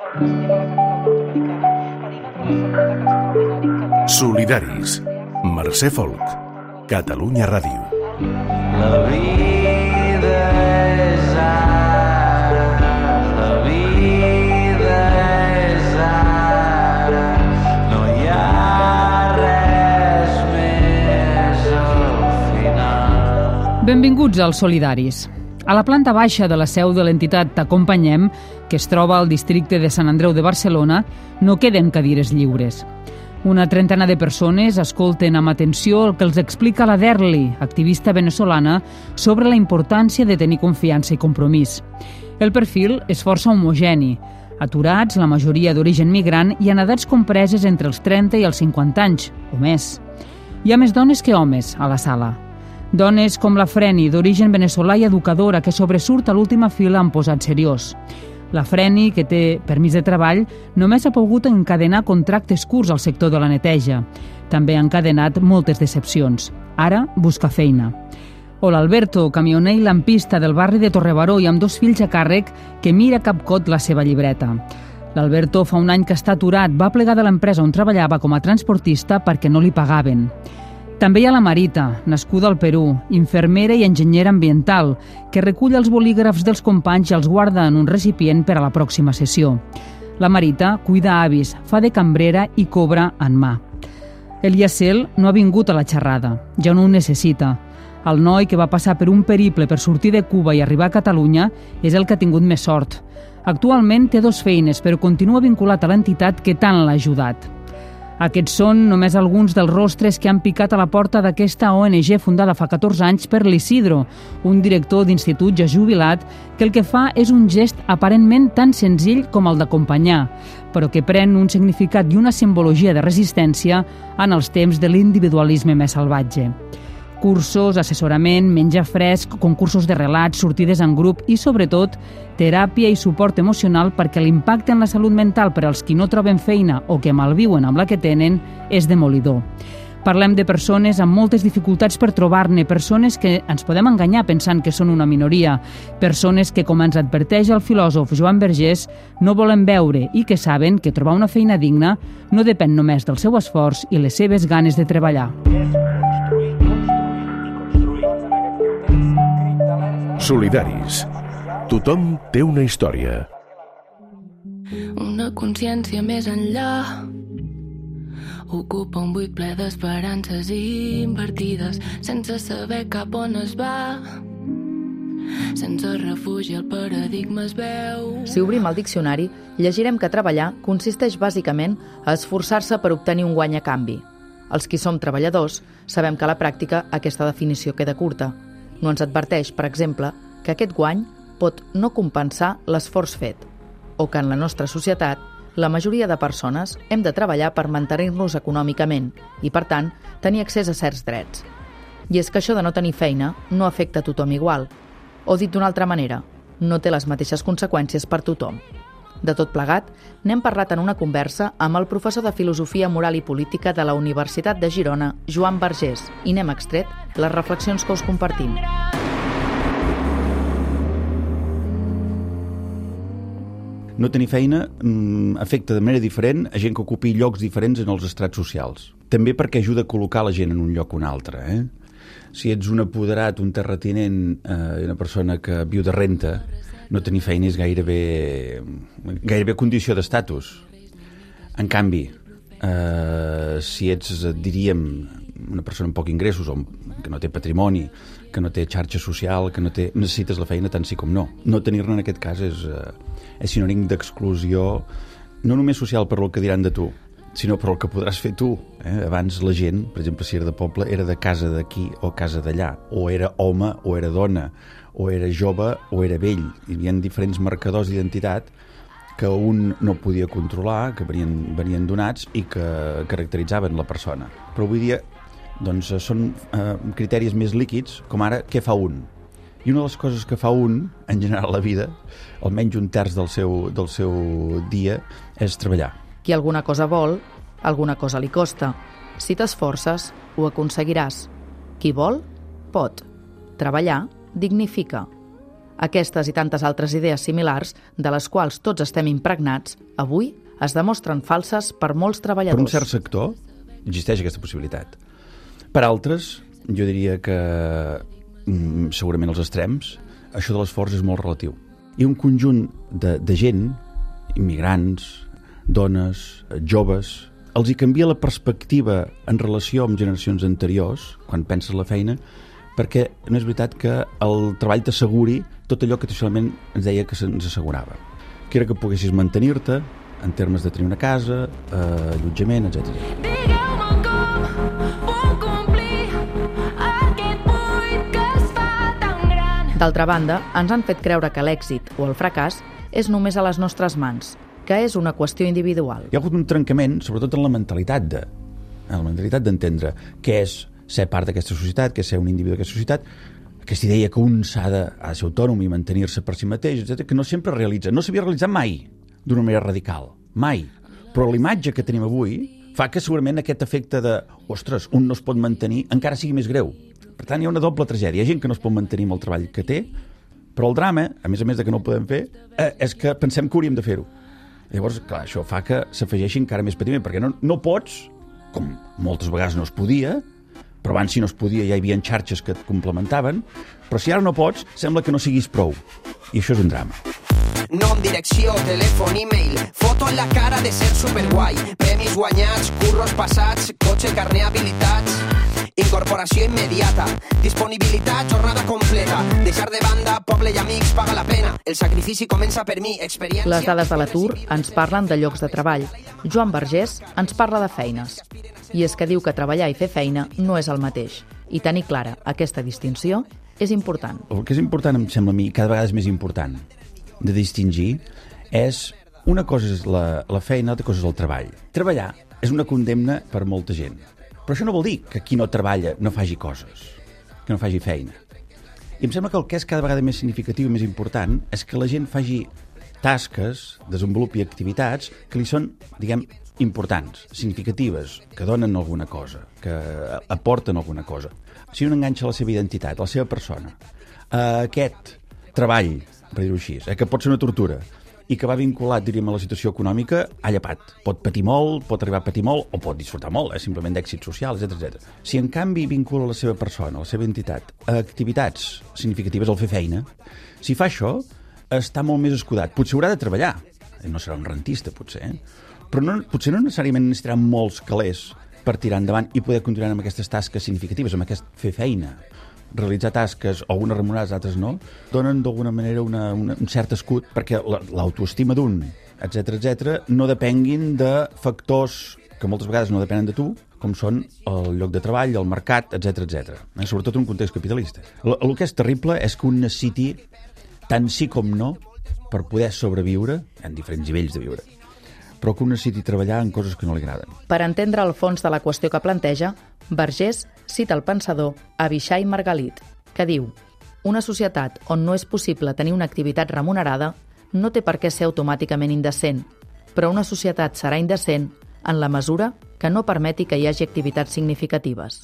Solidaris. Mercè Folk. Catalunya Ràdio. La vida és ara, la vida és ara, no hi ha res més al final. Benvinguts als Solidaris. A la planta baixa de la seu de l'entitat T'Acompanyem, que es troba al districte de Sant Andreu de Barcelona, no queden cadires lliures. Una trentena de persones escolten amb atenció el que els explica la Derli, activista venezolana, sobre la importància de tenir confiança i compromís. El perfil és força homogeni, aturats, la majoria d'origen migrant i en edats compreses entre els 30 i els 50 anys, o més. Hi ha més dones que homes a la sala. Dones com la Freni, d'origen veneçolà i educadora, que sobresurt a l'última fila en posat seriós. La Freni, que té permís de treball, només ha pogut encadenar contractes curts al sector de la neteja. També ha encadenat moltes decepcions. Ara busca feina. O l'Alberto, camioner i lampista del barri de Torrebaró i amb 2 fills a càrrec, que mira capcot la seva llibreta. L'Alberto fa un any que està aturat, va plegar de l'empresa on treballava com a transportista perquè no li pagaven. També hi ha la Marita, nascuda al Perú, infermera i enginyera ambiental, que recull els bolígrafs dels companys i els guarda en un recipient per a la pròxima sessió. La Marita cuida avis, fa de cambrera i cobra en mà. El Yacel no ha vingut a la xerrada, ja no ho necessita. El noi que va passar per un periple per sortir de Cuba i arribar a Catalunya és el que ha tingut més sort. Actualment té 2 feines, però continua vinculat a l'entitat que tant l'ha ajudat. Aquests són només alguns dels rostres que han picat a la porta d'aquesta ONG fundada fa 14 anys per l'Isidro, un director d'institut ja jubilat, que el que fa és un gest aparentment tan senzill com el d'acompanyar, però que pren un significat i una simbologia de resistència en els temps de l'individualisme més salvatge. Cursos, assessorament, menjar fresc, concursos de relats, sortides en grup i, sobretot, teràpia i suport emocional perquè l'impacte en la salut mental per als qui no troben feina o que malviuen amb la que tenen és demolidor. Parlem de persones amb moltes dificultats per trobar-ne, persones que ens podem enganyar pensant que són una minoria, persones que, com ens adverteix el filòsof Joan Vergés, no volen veure i que saben que trobar una feina digna no depèn només del seu esforç i les seves ganes de treballar. Solidaris. Tothom té una història. Una consciència més enllà ocupa un buit ple d'esperances invertides sense saber cap on es va. Sense refugi el paradigma es veu. Si obrim el diccionari, llegirem que treballar consisteix bàsicament a esforçar-se per obtenir un guany a canvi. Els qui som treballadors sabem que a la pràctica aquesta definició queda curta. No ens adverteix, per exemple, que aquest guany pot no compensar l'esforç fet, o que en la nostra societat la majoria de persones hem de treballar per mantenir-nos econòmicament i, per tant, tenir accés a certs drets. I és que això de no tenir feina no afecta a tothom igual, o dit d'una altra manera, no té les mateixes conseqüències per tothom. De tot plegat, n'hem parlat en una conversa amb el professor de Filosofia Moral i Política de la Universitat de Girona, Joan Vergés, i n'hem extret les reflexions que us compartim. No tenir feina afecta de manera diferent a gent que ocupi llocs diferents en els estrats socials. També perquè ajuda a col·locar la gent en un lloc o un altre. Si ets un apoderat, un terratinent, una persona que viu de renta, no tenir feina és gairebé condició d'estatus. En canvi, si ets, diríem, una persona amb poc ingressos, o que no té patrimoni, que no té xarxa social, que no té... necessites la feina tant sí com no. No tenir-ne en aquest cas és sinònim d'exclusió, no només social per el que diran de tu, sinó per el que podràs fer tu. Abans la gent, per exemple, si era de poble, era de casa d'aquí o casa d'allà, o era home o era dona, o era jove o era vell. Hi havia diferents marcadors d'identitat que un no podia controlar, que venien donats i que caracteritzaven la persona. Però avui dia doncs, són criteris més líquids, com ara què fa un. I una de les coses que fa un, en general a la vida, almenys un terç del seu dia, és treballar. Qui alguna cosa vol, alguna cosa li costa. Si t'esforces, ho aconseguiràs. Qui vol, pot. Treballar dignifica. Aquestes i tantes altres idees similars, de les quals tots estem impregnats, avui es demostren falses per molts treballadors. Per un cert sector existeix aquesta possibilitat. Per altres, jo diria que segurament als extrems, això de l'esforç és molt relatiu. I un conjunt de gent, immigrants, dones, joves, els hi canvia la perspectiva en relació amb generacions anteriors, quan penses la feina, perquè no és veritat que el treball t'asseguri tot allò que tradicionalment ens deia que ens assegurava. Que era que poguessis mantenir-te en termes de tenir una casa, allotjament, etc. Digueu-me com puc complir aquest buit que es fa tan gran. D'altra banda, ens han fet creure que l'èxit o el fracàs és només a les nostres mans, que és una qüestió individual. Hi ha hagut un trencament, sobretot en la mentalitat d'entendre què és ser part d'aquesta societat, què és ser un individu d'aquesta societat, aquesta idea que un s'ha de ser autònom i mantenir-se per si mateix, etc., que no sempre realitza. No s'havia realitzat mai d'una manera radical, mai. Però l'imatge que tenim avui fa que segurament aquest efecte de, ostres, un no es pot mantenir, encara sigui més greu. Per tant, hi ha una doble tragèdia. Hi ha gent que no es pot mantenir amb el treball que té, però el drama, a més de que no ho podem fer, és que pensem que hauríem de fer-ho. Llavors, clar, això fa que s'afegeixi encara més patiment, perquè no pots, com moltes vegades no es podia, però abans si no es podia ja hi havia xarxes que et complementaven, però si ara no pots, sembla que no siguis prou. I això és un drama. Nom, direcció, telèfon, e-mail, foto en la cara de ser superguai, premis guanyats, curros passats, cotxe, carner habilitats, incorporació immediata, disponibilitat, jornada completa, deixar de banda, poble i amics, paga la pena, el sacrifici comença per mi, experiència... Les dades de l'atur ens parlen de llocs de treball. Joan Vergés ens parla de feines. I és que diu que treballar i fer feina no és el mateix. I tenir clara aquesta distinció és important. El que és important, em sembla a mi, cada vegada és més important de distingir, és una cosa és la feina, altra cosa és el treball. Treballar és una condemna per molta gent. Però això no vol dir que qui no treballa no faci coses, que no faci feina. I em sembla que el que és cada vegada més significatiu i més important és que la gent faci tasques, desenvolupi activitats que li són, diguem, importants, significatives, que donen alguna cosa, que aporten alguna cosa. Si un enganxa la seva identitat, la seva persona, aquest treball, per dir-ho així, que pot ser una tortura, i que va vinculat, diríem, a la situació econòmica, ha llepat. Pot patir molt, pot arribar a patir molt, o pot disfrutar molt, simplement d'èxit social, etc. Si en canvi vincula la seva persona, la seva identitat, a activitats significatives, al fer feina, si fa això, està molt més escudat. Potser haurà de treballar, no serà un rentista, potser, però potser no necessàriament necessitarà molts calés per tirar endavant i poder continuar amb aquestes tasques significatives, amb aquest fer feina. Realitzar tasques, algunes remunerades, altres no, donen d'alguna manera un cert escut perquè l'autoestima d'un, etc., no depenguin de factors que moltes vegades no depenen de tu, com són el lloc de treball, el mercat, etc. Sobretot en un context capitalista. El que és terrible és que un necessiti tant sí com no per poder sobreviure, en diferents nivells de viure, però que un necessiti treballar en coses que no li agraden. Per entendre el fons de la qüestió que planteja, Vergés cita el pensador Avishai Margalit, que diu: una societat on no és possible tenir una activitat remunerada no té per què ser automàticament indecent, però una societat serà indecent en la mesura que no permeti que hi hagi activitats significatives.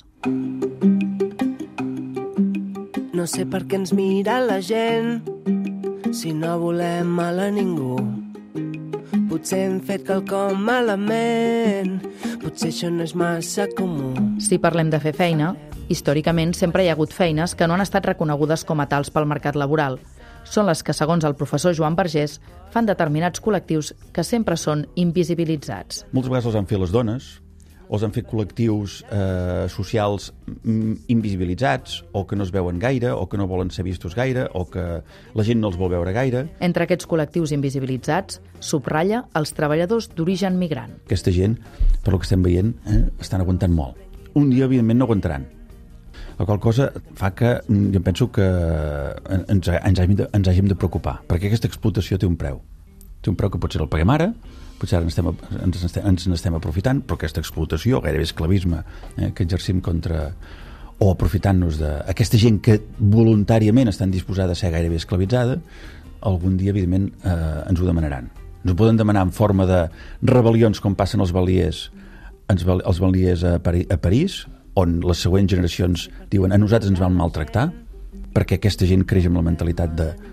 No sé per què ens mira la gent si no volem mal a ningú. Potser hem fet quelcom malament, potser això no és massa comú. Si parlem de fer feina, històricament sempre hi ha hagut feines que no han estat reconegudes com a tals pel mercat laboral. Són les que, segons el professor Joan Vergés, fan determinats col·lectius que sempre són invisibilitzats. Moltes vegades els han fet les dones, o els han fet col·lectius socials invisibilitzats, o que no es veuen gaire, o que no volen ser vistos gaire, o que la gent no els vol veure gaire. Entre aquests col·lectius invisibilitzats, subratlla els treballadors d'origen migrant. Aquesta gent, per lo que estem veient, estan aguantant molt. Un dia, evidentment, no aguantaran. La qual cosa fa que jo penso que ens hàgim de preocupar, perquè aquesta explotació té un preu. Té un preu que potser el paguem ara, potser ara ens n'estem aprofitant, però aquesta explotació, gairebé esclavisme, que exercim contra, o aprofitant-nos d'aquesta gent que voluntàriament estan disposada a ser gairebé esclavitzada, algun dia, evidentment, ens ho demanaran. Ens ho poden demanar en forma de rebel·lions, com passen els baliers a París, on les següents generacions diuen a nosaltres ens van maltractar, perquè aquesta gent creix amb la mentalitat de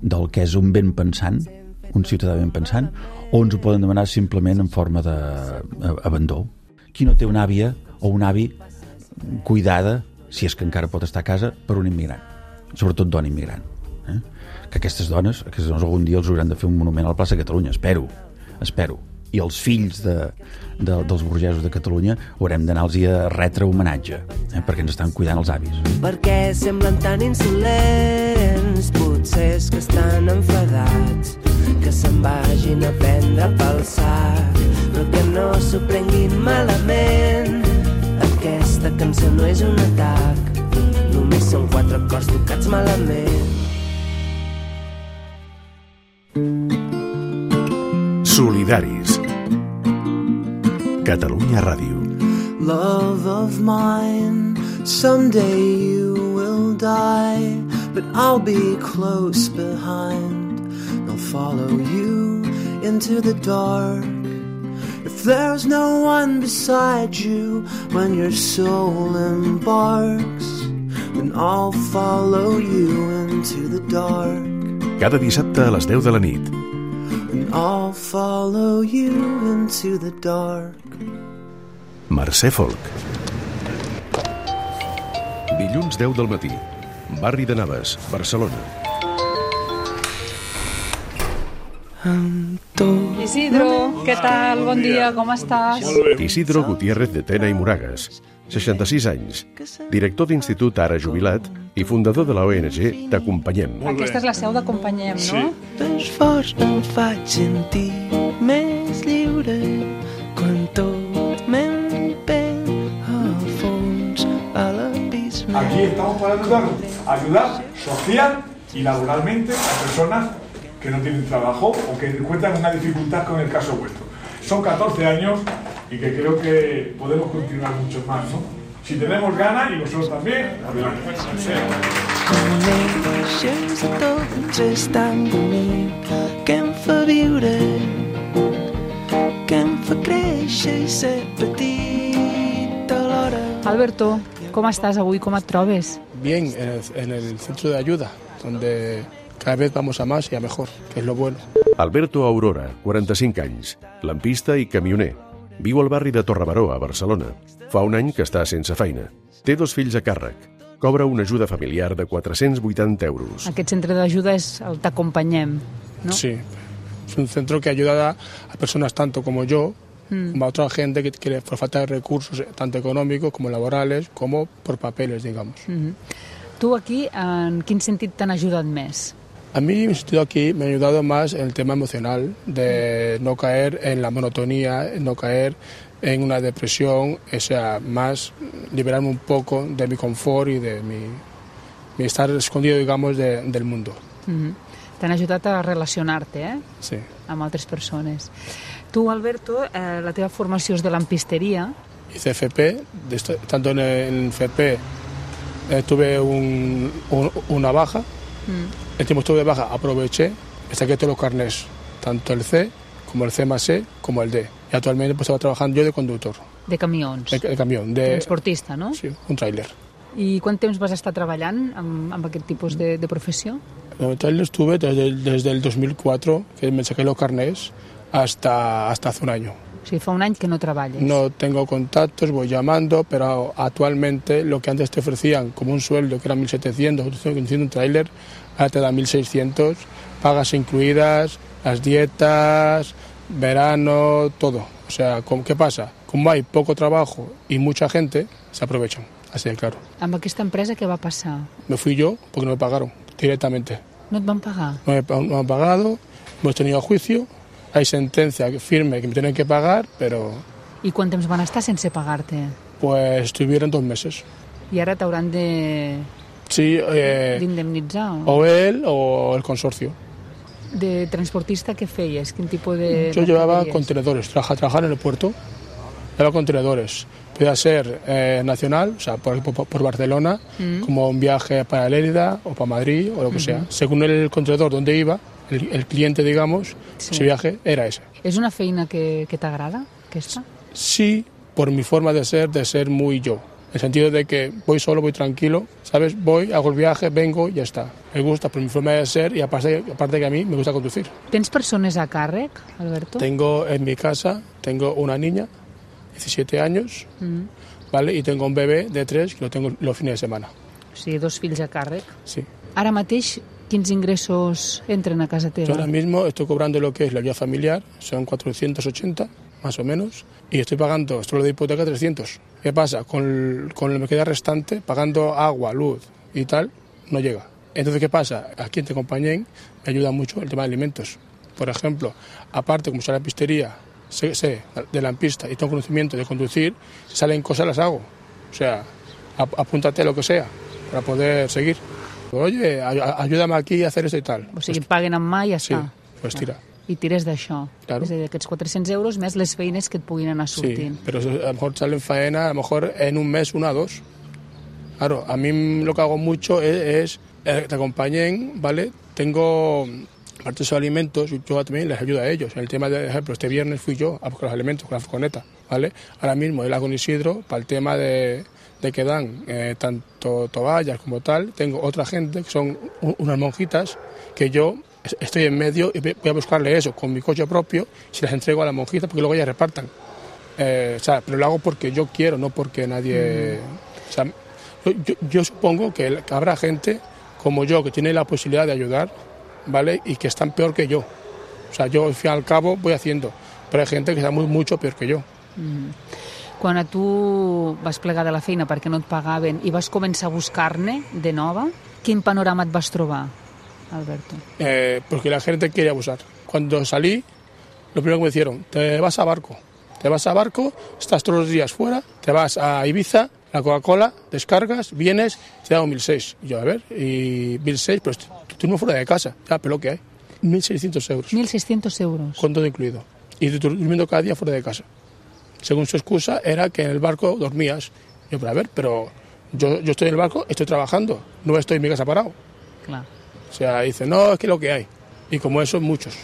del que és un ben pensant, un ciutadà ben pensant, o ens ho poden demanar simplement en forma d'abandó. Qui no té una àvia o un avi cuidada, si és que encara pot estar a casa, per un immigrant, sobretot dona immigrant. Que aquestes dones algun dia els hauran de fer un monument a la plaça de Catalunya, espero. I els fills dels burgesos de Catalunya haurem d'anar-los a retre homenatge, perquè ens estan cuidant els avis. Perquè semblen tan insolents, potser és que estan enfadats, que se'n vagin a prendre pel sac, però que no s'ho prenguin malament. Aquesta cançó no és un atac, només són 4 acords tocats malament. Solidaris. Catalunya Ràdio. Love of mine, someday you will die, but I'll be close behind. I'll follow you into the dark. If there's no one beside you when your soul embarks, then I'll follow you into the dark. Cada dissabte a les 10 de la nit. And I'll follow you into the dark. Mercè Folk. Dilluns 10 del matí. Barri de Navas, Barcelona. Isidro, què tal? Bon dia, com estàs? Isidro Gutiérrez de Tena i Moragas, 66 anys, director d'institut ara jubilat i fundador de la ONG T'Acompanyem. Aquesta és la seu d'Acompanyem, no? Més fort em faig sentir més lliure quan tot m'empeny al fons a l'abisme. Aquí estamos para ayudar social y laboralmente a personas que no tienen trabajo o que encuentran una dificultad con el caso vuestro. Son 14 años y que creo que podemos continuar mucho más, ¿no? Si tenemos ganas y vosotros también, adelante. Coneixes a tots és tan bonic que em fa viure, que em fa créixer i ser petit alhora. Alberto, com estàs avui? Com et trobes? Bien, en el centro de ayuda, donde cada vez vamos a más y a mejor, que es lo bueno. Alberto Aurora, 45 anys, lampista i camioner. Viu al barri de Torrebaró, a Barcelona. Fa un any que està sense feina. Té 2 fills a càrrec. Cobra una ajuda familiar de 480 euros. Aquest centre d'ajuda és el T'Acompanyem, ¿no? Sí, es un centro que ayuda a personas tanto como yo, como a otra gente que quiere por falta de recursos, tanto económicos como laborales, como por papeles, digamos. Tu aquí, en quin sentit t'han ajudat més? A mí, mi sentido aquí, me ha ayudado más en el tema emocional, de no caer en la monotonía, no caer en una depresión, o sea, más liberarme un poco de mi confort y de mi estar escondido, digamos, del mundo. T'han ajudat a relacionar-te, Sí. Amb altres persones. Tu, Alberto, la teva formació és de lampisteria. Hice FP, tanto en FP tuve una baja. El tiempo estuve de baja, aproveché, me saqué todos los carnés, tanto el C como el C+E como el D. Y actualmente pues estaba trabajando yo de conductor. De camions. De camión. Transportista, no? Sí, un tráiler. I quant temps vas estar treballant amb aquest tipus de professió? En el tráiler estuve desde el 2004, que me saqué los carnés, hasta hace un año. O sigui, fa un any que no treballes. No tengo contactos, voy llamando, pero actualmente lo que antes te ofrecían como un sueldo, que era 1.700, un tráiler, ahora te da 1.600, pagas incluidas, las dietas, verano, todo. O sea, ¿qué pasa? Como hay poco trabajo y mucha gente, se aprovechan, así de claro. Amb aquesta empresa què va passar? Me fui yo porque no me pagaron directamente. No et van pagar? No me han pagado, hemos tenido juicio, hay sentencia firme que me tienen que pagar, pero... I quant temps van estar sense pagar-te? Pues estuvieron 2 meses. I ara t'hauran de... Sí, d'indemnitzar? O él o el consorcio. De transportista, què feies? Quin tipus de... Yo llevaba contenedores, trabajar en el puerto, llevaba contenedores. Podía ser nacional, o sea, por Barcelona, como un viaje para Lérida o para Madrid o lo que sea. Según el contenedor donde iba, el cliente, digamos, ese viaje era ese. És una feina que t'agrada, aquesta? Sí, por mi forma de ser muy yo. En el sentido de que voy solo, voy tranquilo, ¿sabes? Voy, hago el viaje, vengo y ya está. Me gusta por mi forma de ser y aparte que a mí me gusta conducir. Tens persones a càrrec, Alberto? Tengo en mi casa, tengo una niña, 17 años, ¿vale? Y tengo un bebé de 3 que lo tengo los fines de semana. O sigui, 2 fills a càrrec. Sí. Ara mateix, quins ingressos entren a casa teva? Yo ahora mismo estoy cobrando lo que es la ayuda familiar, son 480, más o menos, y estoy pagando solo de hipoteca 300. ¿Qué pasa? Con lo que me queda restante, pagando agua, luz y tal, no llega. Entonces, ¿qué pasa? Aquí en Tecompañén me ayuda mucho el tema de alimentos. Por ejemplo, aparte, como soy la pistería, sé de la pista y tengo conocimiento de conducir, si salen cosas las hago. O sea, apúntate a lo que sea para poder seguir. Oye, ayúdame aquí a hacer esto y tal. O sigui, et paguen amb mà i ja està. Sí, pues tira. I tires d'això. Claro. És a dir, aquests 400 euros més les feines que et puguin anar sortint. Sí, pero a lo mejor salen faena, a lo mejor en un mes, 1 o 2. Claro, a mí lo que hago mucho es te acompañen, ¿vale? Tengo, aparte de esos alimentos, yo también les ayudo a ellos. En el tema de, por ejemplo, este viernes fui yo a buscar los alimentos con la furgoneta, ¿vale? Ahora mismo él hago un Isidro para el tema de que dan tanto toallas como tal. Tengo otra gente que son unas monjitas que yo estoy en medio y voy a buscarle eso con mi coche propio, si las entrego a las monjitas porque luego ellas repartan. O sea, pero lo hago porque yo quiero, no porque nadie... O sea, yo supongo que habrá gente como yo que tiene la posibilidad de ayudar, ¿vale? Y que están peor que yo. O sea, yo al fin y al cabo voy haciendo, pero hay gente que está mucho peor que yo. Quan a tu vas plegar de la feina perquè no et pagaven i vas començar a buscar-ne de nova, quin panorama et vas trobar, Alberto? Porque la gente quiere abusar. Cuando salí, lo primero que me dijeron, te vas a barco, estás todos los días fuera, te vas a Ibiza, la Coca-Cola, descargas, vienes, te da 1.600. Y yo, a ver, y 1.600, pero tú no fuera de casa, ya, pero lo que hay, 1.600 euros. 1.600 euros. Con todo incluido. Y durmiendo cada día fuera de casa. Según su excusa, era que en el barco dormías. Yo, pero a ver, pero yo estoy en el barco, estoy trabajando, no estoy en mi casa parado. Clar. O sea, dice, no, es que lo que hay. Y como eso, muchos.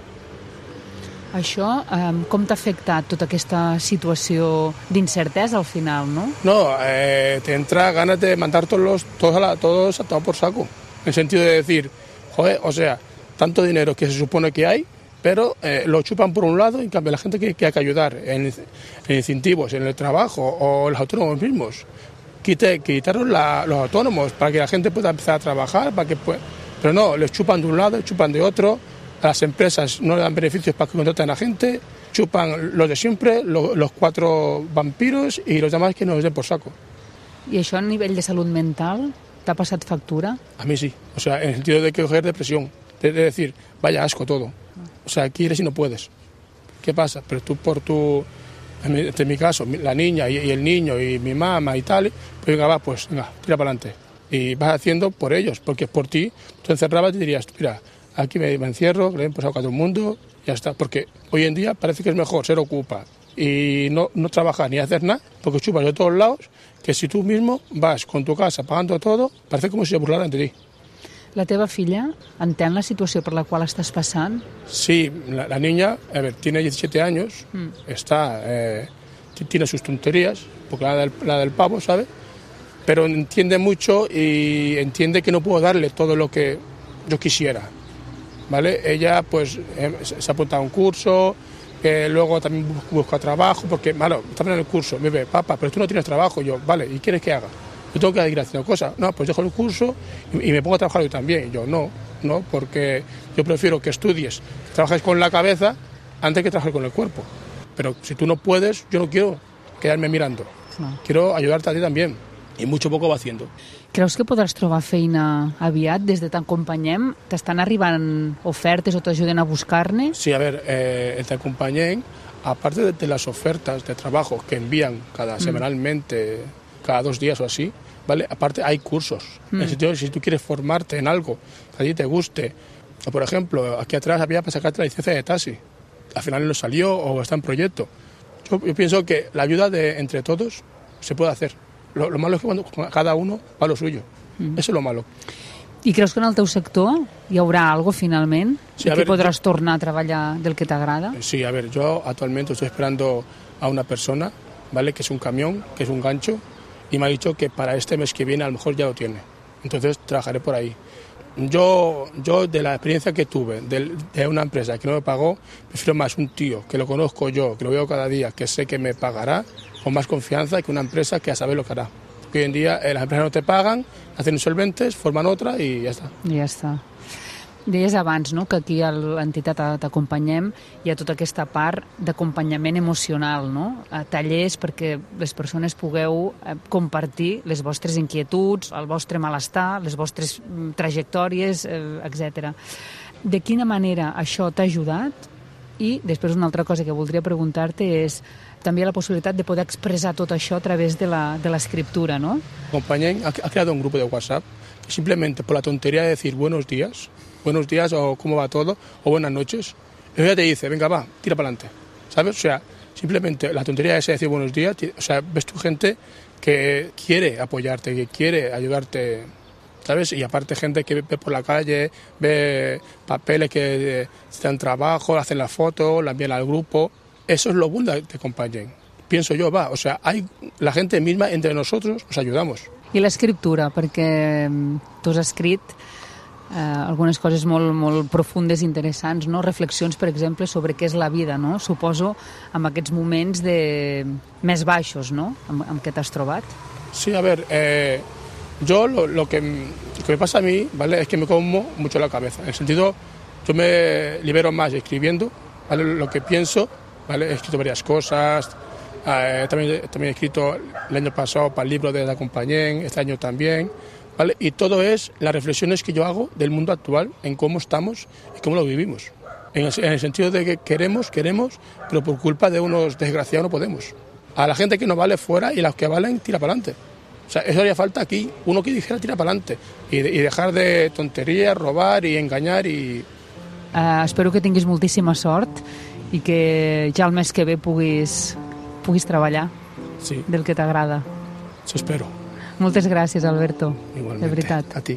Això, com t'ha afectat tota aquesta situació d'incertesa al final, no? No, te entra ganas de mandar todos a tomar por saco. En el sentido de decir, joder, o sea, tanto dinero que se supone que hay, pero lo chupan por un lado, y en cambio la gente que hay que ayudar en incentivos, en el trabajo o los autónomos mismos. Quitaron los autónomos para que la gente pueda empezar a trabajar, pero no, les chupan de un lado, les chupan de otro. A las empresas no le dan beneficios para que contraten a gente, chupan los de siempre, los 4 vampiros y los demás que nos den por saco. I això a nivell de salut mental t'ha passat factura? A mí sí, o sea, en el sentido de que coger depresión, de decir, vaya asco todo. O sea, quieres y no puedes. ¿Qué pasa? Pero tú en mi caso, la niña y el niño y mi mamá y tal, pues venga, tira para adelante. Y vas haciendo por ellos, porque por ti, tú encerrabas y dirías, mira, aquí me encierro, que le den por saco a todo el mundo, ya está. Porque hoy en día parece que es mejor ser ocupa y no trabajar ni hacer nada, porque chupas de todos lados, que si tú mismo vas con tu casa pagando todo, parece como si se burlaran de ti. La teva filla entén la situació per la qual estàs passant? Sí, la niña, a ver, tiene 17 años, tiene sus tonterías, porque la del pavo, ¿sabes? Pero entiende mucho y entiende que no puedo darle todo lo que yo quisiera, ¿vale? Ella, pues, se apunta a un curso, luego también busca trabajo, porque, malo, está en el curso, me ve, papá, pero tú no tienes trabajo. Yo, vale, ¿y quieres que haga? Yo tengo que ir haciendo cosas. No, pues dejo el curso y me pongo a trabajar yo también. Yo, no, porque yo prefiero que estudies, que trabajes con la cabeza antes que trabajar con el cuerpo. Pero si tú no puedes, yo no quiero quedarme mirando. No. Quiero ayudarte a ti también. I mucho poco va haciendo. Creus que podràs trobar feina aviat des de T'Acompanyem? T'estan arribant ofertes o t'ajuden a buscar-ne? Sí, a ver, el T'Acompanyem, aparte de las ofertas de trabajo que envían semanalmente, cada 2 días o así, ¿vale? Aparte hay cursos. En el sentido de si tú quieres formarte en algo que a ti te guste, o por ejemplo, aquí atrás había para sacarte la licencia de taxi. Al final no salió o está en proyecto. Yo pienso que la ayuda entre todos se puede hacer. Lo malo es que cuando cada uno va a lo suyo. Eso es lo malo. I creus que en el teu sector hi haurà algo finalment? Sí, I que podràs tornar a treballar del que t'agrada? Sí, a ver, yo actualmente estoy esperando a una persona, ¿vale? Que es un camión, que es un gancho, y me ha dicho que para este mes que viene a lo mejor ya lo tiene. Entonces trabajaré por ahí. Yo de la experiencia que tuve de una empresa que no me pagó, prefiero más un tío que lo conozco yo, que lo veo cada día, que sé que me pagará, con más confianza que una empresa que a saber lo que hará. Porque hoy en día las empresas no te pagan, hacen insolventes, forman otra i ja està. Ja està. Deies abans, no?, que aquí a l'entitat t'acompanyem, hi ha tota aquesta part d'acompanyament emocional, no? Tallers perquè les persones pugueu compartir les vostres inquietuds, el vostre malestar, les vostres trajectòries, etc. De quina manera això t'ha ajudat? I després una altra cosa que voldria preguntar-te és també la possibilitat de poder expressar tot això a través de l'escriptura, ¿no? Acompanyem ha creado un grupo de WhatsApp que simplemente por la tontería de decir buenos días o cómo va todo o buenas noches, ella te dice, venga va, tira para adelante, ¿sabes? O sea, simplemente la tontería de decir buenos días, o sea, ves tu gente que quiere apoyarte, que quiere ayudarte, ¿sabes? Y aparte gente que ve por la calle, ve papeles que están trabajo, hacen la foto, la envían al grupo. Eso es lo bueno de Acompanyen. Pienso yo, o sea, la gente misma, entre nosotros, nos ayudamos. I l'escriptura, perquè tu has escrit algunes coses molt profundes i interessants, no? Reflexions, per exemple, sobre què és la vida, no? Suposo, amb aquests moments més baixos, no?, amb què t'has trobat. Sí, a ver, yo lo que me pasa a mí, ¿vale?, es que me como mucho la cabeza. En el sentido, yo me libero más escribiendo, ¿vale?, lo que pienso, ¿vale? He escrito varias cosas, también he escrito el año pasado para el libro de Acompanyen, este año también, ¿vale? Y todo es las reflexiones que yo hago del mundo actual, en cómo estamos y cómo lo vivimos. En el sentido de que queremos, pero por culpa de unos desgraciados no podemos. A la gente que no vale fuera y a los que valen tira para adelante. O sea, eso haría falta aquí, uno que dijera tira para adelante y dejar de tonterías, robar y engañar y... Espero que tinguis moltíssima sort i que ja el mes que ve puguis treballar del que t'agrada. Eso espero. Moltes gràcies, Alberto. Igualmente. De veritat. A ti.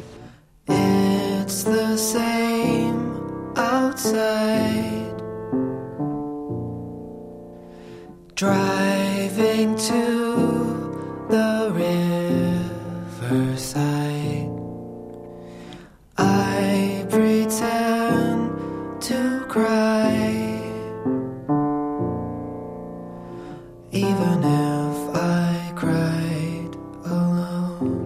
It's the same outside. Driving to the riverside. I pretend to cry. Even if I cried alone.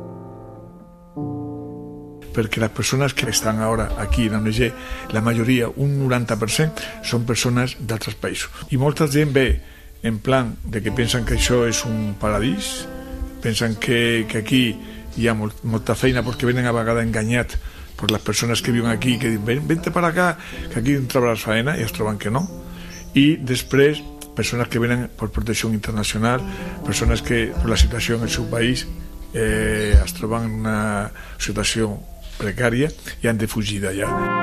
Perquè les persones que estan ara aquí a l'ONG, la majoria, un 90%, són persones d'altres països. I molta gent ve en plan de que pensen que això és un paradís, pensen que aquí hi ha molta feina perquè venen a vegades enganyats per les persones que viuen aquí, que diuen, vente para acá, que aquí trobaràs feina, i es troben que no. I després, persones que venen per protecció internacional, persones que per la situació en el seu país es troben en una situació precària i han de fugir d'allà.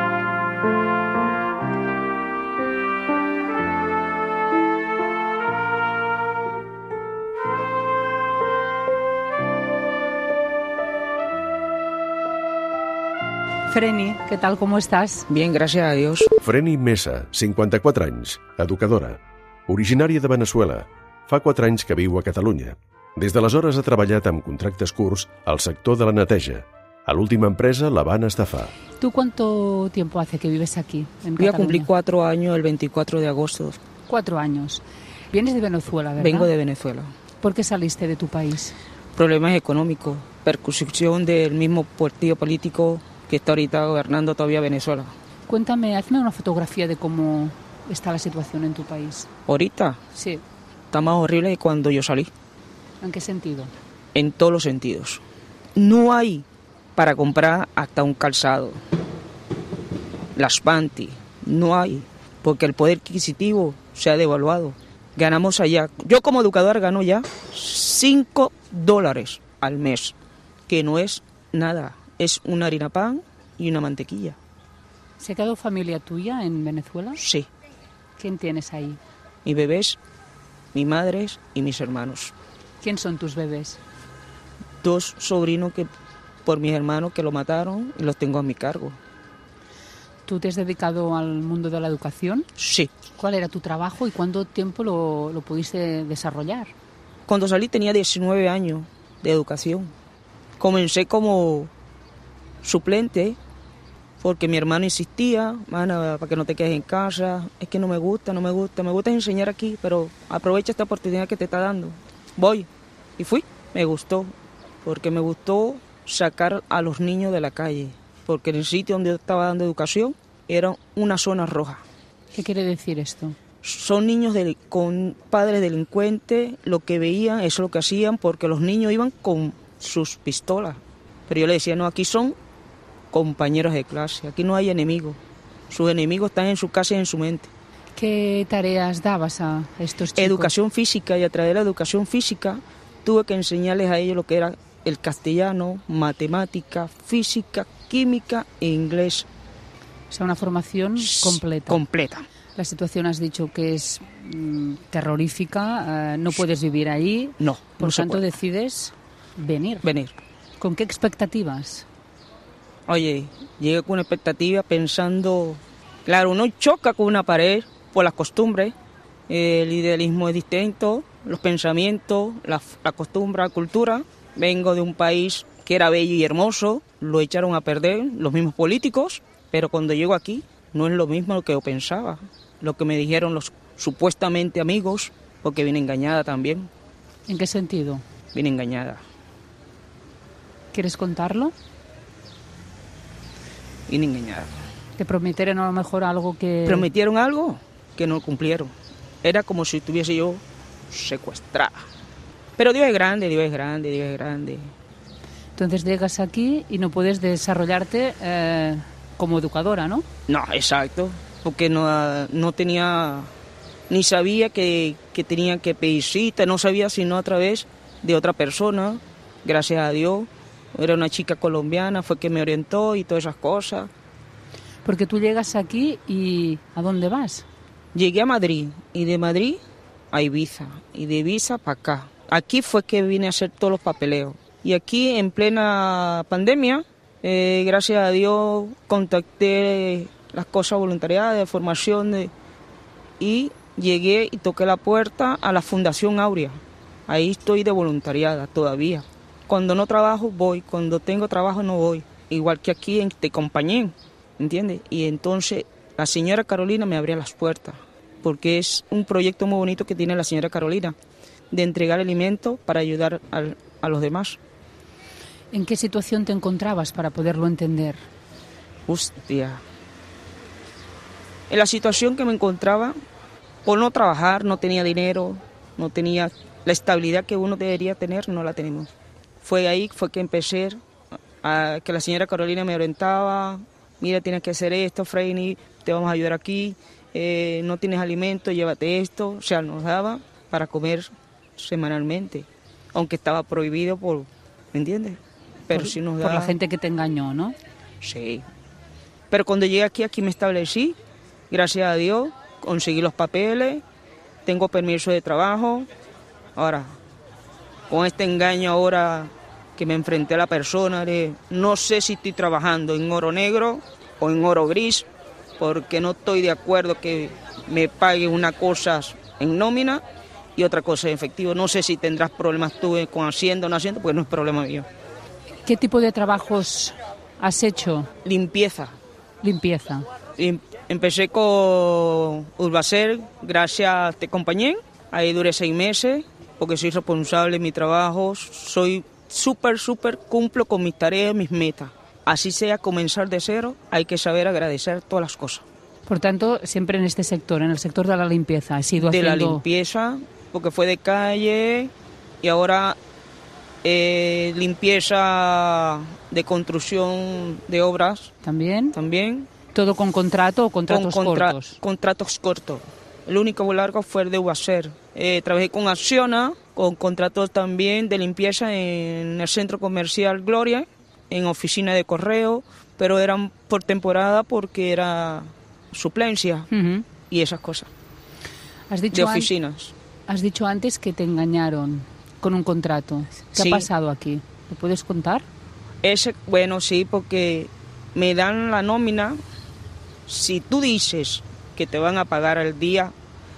Freni, ¿qué tal? ¿Cómo estás? Bien, gracias a Dios. Freni Mesa, 54 anys, educadora. Originària de Venezuela, fa 4 anys que viu a Catalunya. Des d'aleshores ha treballat amb contractes curts al sector de la neteja. A l'última empresa la van estafar. ¿Tú cuánto tiempo hace que vives aquí, en Cataluña? Voy a cumplir 4 años el 24 de agosto. 4 años. Vienes de Venezuela, ¿verdad? Vengo de Venezuela. ¿Por qué saliste de tu país? Problemas económicos, percusión del mismo partido político que está ahorita gobernando todavía Venezuela. Cuéntame, hazme una fotografía de cómo está la situación en tu país. ¿Ahorita? Sí. Está más horrible que cuando yo salí. ¿En qué sentido? En todos los sentidos. No hay para comprar hasta un calzado. Las panty, no hay, porque el poder adquisitivo se ha devaluado. Ganamos allá, yo como educador gano ya $5 al mes, que no es nada, es una harina pan y una mantequilla. ¿Se ha quedado familia tuya en Venezuela? Sí. ¿Quién tienes ahí? Mis bebés, mis madres y mis hermanos. ¿Quién son tus bebés? 2 sobrinos que por mis hermanos que lo mataron y los tengo a mi cargo. ¿Tú te has dedicado al mundo de la educación? Sí. ¿Cuál era tu trabajo y cuánto tiempo lo pudiste desarrollar? Cuando salí tenía 19 años de educación. Comencé como suplente porque mi hermano insistía, para que no te quedes en casa, es que no me gusta enseñar aquí, pero aprovecha esta oportunidad que te está dando. Voy. Y fui. Me gustó, porque me gustó sacar a los niños de la calle, porque en el sitio donde yo estaba dando educación era una zona roja. ¿Qué quiere decir esto? Son niños con padres delincuentes, lo que veían, eso es lo que hacían, porque los niños iban con sus pistolas. Pero yo le decía, no, aquí son compañeros de clase, aquí no hay enemigos. Sus enemigos están en su casa y en su mente. ¿Qué tareas dabas a estos chicos? Educación física, y a través de la educación física tuve que enseñarles a ellos lo que era el castellano, matemática, física, química e inglés. O sea, una formación completa. Completa. La situación has dicho que es terrorífica, no puedes vivir ahí. No. Por tanto, decides venir. ¿Con qué expectativas? Oye, llegué con una expectativa pensando, claro, uno choca con una pared por las costumbres, el idealismo es distinto, los pensamientos, la costumbre, la cultura. Vengo de un país que era bello y hermoso, lo echaron a perder los mismos políticos, pero cuando llego aquí no es lo mismo lo que yo pensaba, lo que me dijeron los supuestamente amigos, porque vine engañada también. ¿En qué sentido? Vine engañada. ¿Quieres contarlo? Vine engañada. ¿Te prometieron a lo mejor algo que...? Prometieron algo que no cumplieron. Era como si estuviese yo secuestrada. Pero Dios es grande, Dios es grande, Dios es grande. Entonces llegas aquí y no puedes desarrollarte como educadora, ¿no? No, exacto, porque no tenía, ni sabía que tenía que pedir cita, no sabía sino a través de otra persona, gracias a Dios. Era una chica colombiana, fue que me orientó y todas esas cosas. Porque tú llegas aquí y ¿a dónde vas? Llegué a Madrid y de Madrid a Ibiza y de Ibiza para acá. Aquí fue que vine a hacer todos los papeleos. Y aquí en plena pandemia, gracias a Dios, contacté las cosas voluntariadas de formación y llegué y toqué la puerta a la Fundación Aurea. Ahí estoy de voluntariada todavía. Cuando no trabajo voy, cuando tengo trabajo no voy. Igual que aquí en Te Compañé, ¿entiendes? Y entonces la señora Carolina me abría las puertas, porque es un proyecto muy bonito que tiene la señora Carolina, de entregar alimentos para ayudar a los demás. ¿En qué situación te encontrabas para poderlo entender? Hostia. En la situación que me encontraba, por no trabajar, no tenía dinero, no tenía la estabilidad que uno debería tener, no la tenemos. Fue ahí que empecé a que la señora Carolina me orientaba, mira, tienes que hacer esto, Freini, te vamos a ayudar aquí, no tienes alimento, llévate esto, o sea, nos daba para comer semanalmente, aunque estaba prohibido ¿me entiendes? Pero sí nos daba. Por la gente que te engañó, ¿no? Sí. Pero cuando llegué aquí me establecí, gracias a Dios, conseguí los papeles, tengo permiso de trabajo. Ahora, con este engaño ahora que me enfrenté a la persona, no sé si estoy trabajando en oro negro o en oro gris, porque no estoy de acuerdo que me paguen una cosa en nómina y otra cosa en efectivo. No sé si tendrás problemas tú con Hacienda o no Hacienda, porque no es problema mío. ¿Qué tipo de trabajos has hecho? Limpieza. Limpieza. Empecé con Urbacer, gracias a Te Compañé. Ahí duré 6 meses, porque soy responsable de mi trabajo. Soy súper, cumplo con mis tareas, mis metas. Así sea comenzar de cero, hay que saber agradecer todas las cosas. Por tanto, siempre en este sector, en el sector de la limpieza, has ido haciendo... De la limpieza, porque fue de calle y ahora limpieza de construcción de obras. ¿También? También. ¿Todo con contrato o contratos cortos? Contratos cortos. El único largo fue el de Ubacer. Trabajé con Acciona, con contratos también de limpieza en el centro comercial Gloria, en oficina de correo, pero eran por temporada porque era suplencia y esas cosas. ¿Has dicho de oficinas. Has dicho antes que te engañaron con un contrato. ¿Qué ha pasado aquí? ¿Lo puedes contar? Bueno, sí, porque me dan la nómina. Si tú dices que te van a pagar al día,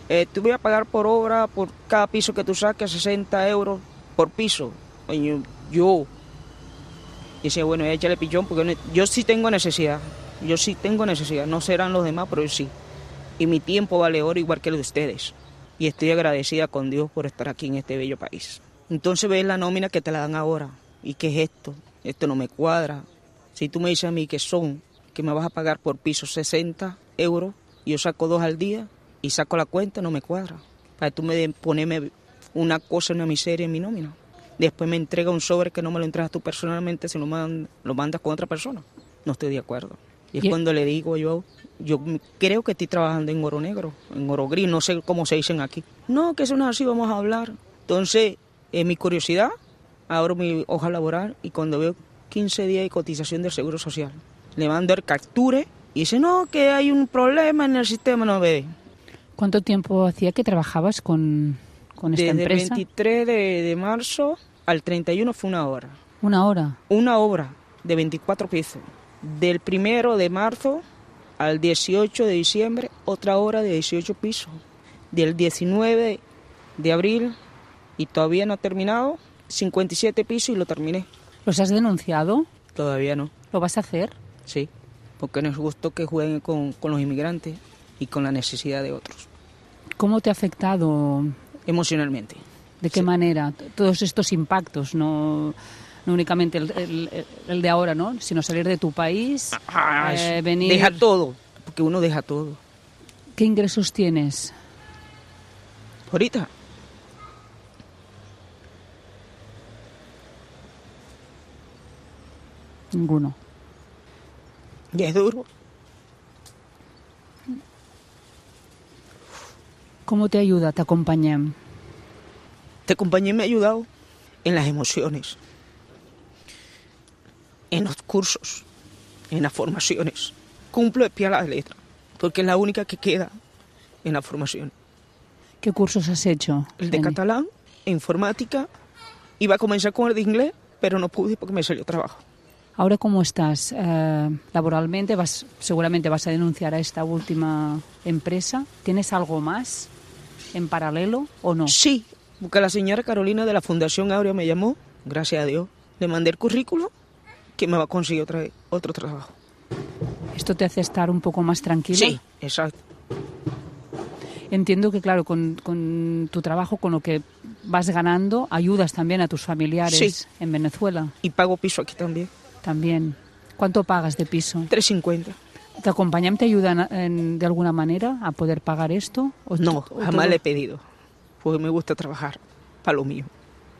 te voy a pagar por hora, por cada piso que tú saques, 60 euros por piso. Oye, yo decía, bueno, échale pichón, porque yo sí tengo necesidad. No serán los demás, pero yo sí. Y mi tiempo vale oro igual que el de ustedes. Y estoy agradecida con Dios por estar aquí en este bello país. Entonces ves la nómina que te la dan ahora. ¿Y qué es esto? Esto no me cuadra. Si tú me dices a mí que me vas a pagar por piso 60 euros, y yo saco 2 al día y saco la cuenta, no me cuadra. Para tú ponerme una cosa, una miseria en mi nómina. Después me entrega un sobre que no me lo entregas tú personalmente, si lo mandas con otra persona. No estoy de acuerdo. Y es cuando le digo yo creo que estoy trabajando en oro negro, en oro gris, no sé cómo se dicen aquí. No, que eso no es así, vamos a hablar. Entonces, mi curiosidad, abro mi hoja laboral y cuando veo 15 días de cotización del Seguro Social, le mando el capture y dice, no, que hay un problema en el sistema, no ve. ¿Cuánto tiempo hacía que trabajabas con esta empresa? Desde el 23 de marzo al 31 fue 1 hora. ¿1 hora? Una obra de 24 pisos. Del 1 de marzo al 18 de diciembre, otra obra de 18 pisos. Del 19 de abril, y todavía no ha terminado, 57 pisos y lo terminé. ¿Los has denunciado? Todavía no. ¿Lo vas a hacer? Sí, porque no es justo que jueguen con los inmigrantes y con la necesidad de otros. ¿Cómo te ha afectado? Emocionalmente. ¿De qué manera? Todos estos impactos, no únicamente el de ahora, ¿no? Sino salir de tu país, venir... Deja todo, porque uno deja todo. ¿Qué ingresos tienes? Ahorita. Ninguno. Ya es duro. ¿Cómo te ayuda? Te acompañan. Te acompañé, me ha ayudado en las emociones, en los cursos, en las formaciones. Cumplo de pie a la letra, porque es la única que queda en la formación. ¿Qué cursos has hecho? El de catalán, informática. Iba a comenzar con el de inglés, pero no pude porque me salió trabajo. ¿Ahora cómo estás laboralmente? Seguramente vas a denunciar a esta última empresa. ¿Tienes algo más en paralelo o no? Sí, porque la señora Carolina de la Fundación Áurea me llamó, gracias a Dios. Le mandé el currículo, que me va a conseguir otro trabajo. ¿Esto te hace estar un poco más tranquila? Sí, exacto. Entiendo que, claro, con tu trabajo, con lo que vas ganando, ayudas también a tus familiares en Venezuela. Y pago piso aquí también. También. ¿Cuánto pagas de piso? 3,50. ¿Te acompañan, te ayudan de alguna manera a poder pagar esto? No, jamás le he pedido, porque me gusta trabajar para lo mío.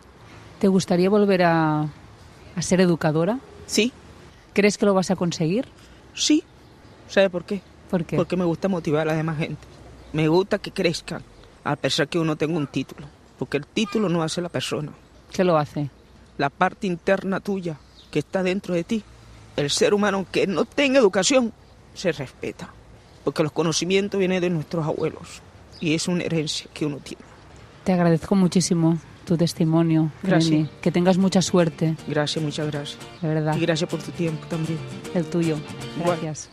¿Te gustaría volver a ser educadora? Sí. ¿Crees que lo vas a conseguir? Sí. ¿Sabe por qué? ¿Por qué? Porque me gusta motivar a la demás gente. Me gusta que crezcan, a pesar que uno tenga un título. Porque el título no hace la persona. ¿Qué lo hace? La parte interna tuya, que está dentro de ti. El ser humano que no tenga educación, se respeta. Porque los conocimientos vienen de nuestros abuelos. Y es una herencia que uno tiene. Te agradezco muchísimo tu testimonio. Gracias. Reni. Que tengas mucha suerte. Gracias, muchas gracias. De verdad. Y gracias por tu tiempo también. El tuyo. Gracias.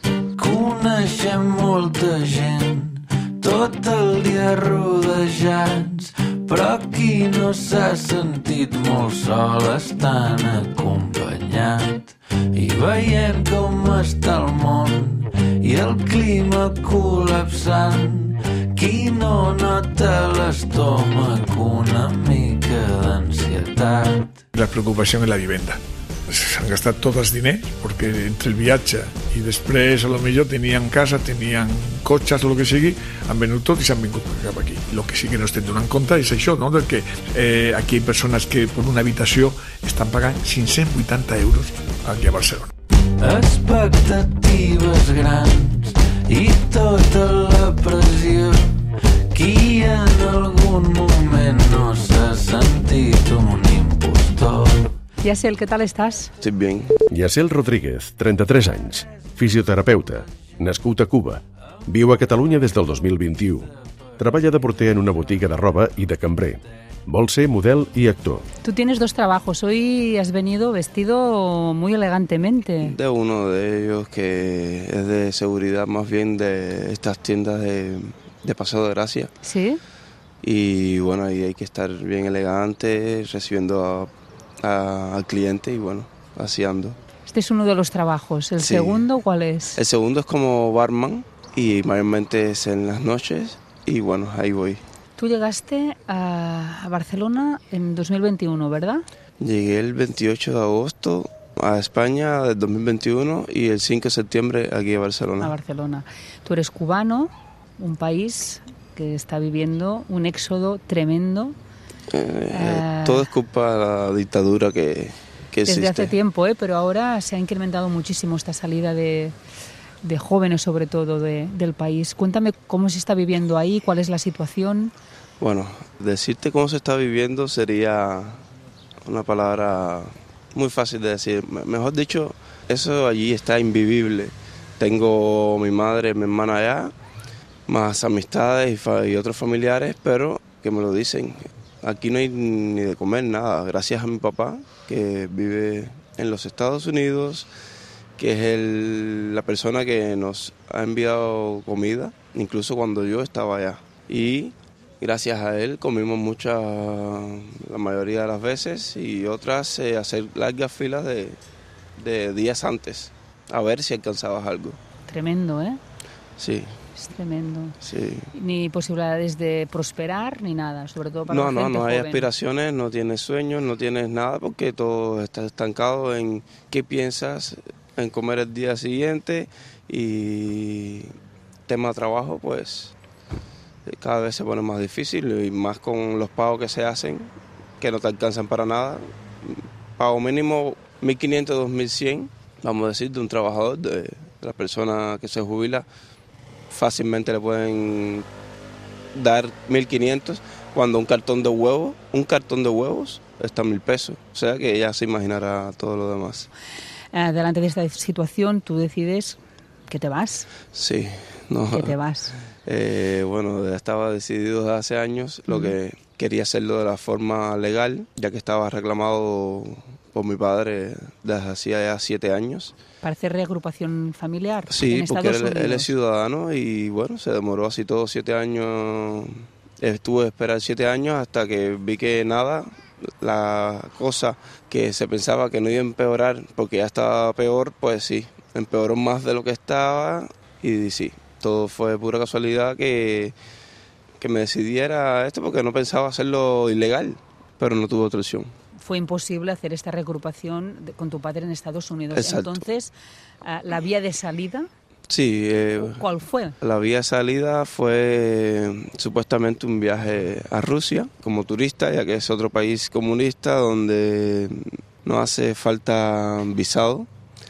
Coneixem molta gent, tot el dia rodejats, però qui no s'ha sentit molt sol estant acompanyat. I veient com està el món i el clima col·lapsant, qui no nota l'estómac una mica d'ansietat. La preocupación es la vivienda. Se han gastado todos diners porque entre el viatge i després a lo millor tenien casa, tenien cotxes o el que sigui, han venut tot i s'han vingut cap aquí. El que sí que no estem donant compte és això, no? Que aquí hi ha persones que per una habitació estan pagant 580 euros aquí a Barcelona. Expectatives grans i tota la pressió, qui en algun moment no s'ha sentit un impostor. Yacel, ¿qué tal estás? Estoy bien. Yacel Rodríguez, 33 anys, fisioterapeuta, nascut a Cuba. Viu a Catalunya des del 2021. Treballa de porter en una botiga de roba i de cambrer. Vol ser model y actor. Tú tienes 2 trabajos. Hoy has venido vestido muy elegantemente. De uno de ellos que es de seguridad, más bien de estas tiendas de de Paseo de Gracia. ¿Sí? Y bueno, ahí hay que estar bien elegante, recibiendo al cliente y bueno, así ando. Este es uno de los trabajos. ¿El segundo cuál es? El segundo es como barman y mayormente es en las noches y bueno, ahí voy. Tú llegaste a Barcelona en 2021, ¿verdad? Llegué el 28 de agosto a España del 2021 y el 5 de septiembre aquí a Barcelona. A Barcelona. Tú eres cubano, un país que está viviendo un éxodo tremendo. Todo es culpa de la dictadura que existe. Desde hace tiempo, pero ahora se ha incrementado muchísimo esta salida de jóvenes, sobre todo, del país. Cuéntame cómo se está viviendo ahí, cuál es la situación. Bueno, decirte cómo se está viviendo sería una palabra muy fácil de decir. Mejor dicho, eso allí está invivible. Tengo mi madre, mi hermana allá, más amistades y otros familiares, pero que me lo dicen. Aquí no hay ni de comer nada, gracias a mi papá, que vive en los Estados Unidos, que es la persona que nos ha enviado comida, incluso cuando yo estaba allá. Y gracias a él comimos mucha, la mayoría de las veces, y otras hacer largas filas de días antes, a ver si alcanzabas algo. Tremendo, ¿eh? Sí. Es tremendo. Sí. Ni posibilidades de prosperar ni nada, sobre todo para la gente no hay joven. aspiraciones, no tienes sueños, no tienes nada, porque todo está estancado en qué piensas en comer el día siguiente, y tema de trabajo pues cada vez se pone más difícil, y más con los pagos que se hacen que no te alcanzan para nada. Pago mínimo 1.500, 2.100, vamos a decir, de un trabajador, de la persona que se jubila, fácilmente le pueden dar 1.500, cuando un cartón de huevos está 1.000 pesos, o sea que ya se imaginará todo lo demás. Delante de esta situación, tú decides que te vas. Sí. No. Que te vas. Bueno, ya estaba decidido desde hace años, lo que quería hacerlo de la forma legal, ya que estaba reclamado por mi padre desde hacía ya 7 años. ¿Parece reagrupación familiar? Sí, en porque Estados él es ciudadano y bueno, se demoró así todo 7 años. Estuve a esperar 7 años hasta que vi que nada, la cosa que se pensaba que no iba a empeorar porque ya estaba peor, pues sí, empeoró más de lo que estaba, y sí, todo fue pura casualidad que me decidiera esto, porque no pensaba hacerlo ilegal, pero no tuve otra opción. Fue imposible hacer esta reagrupación con tu padre en Estados Unidos. Exacto. Entonces, la vía de salida, sí, ¿cuál fue? La vía de salida fue supuestamente un viaje a Rusia como turista, ya que es otro país comunista donde no hace falta visado,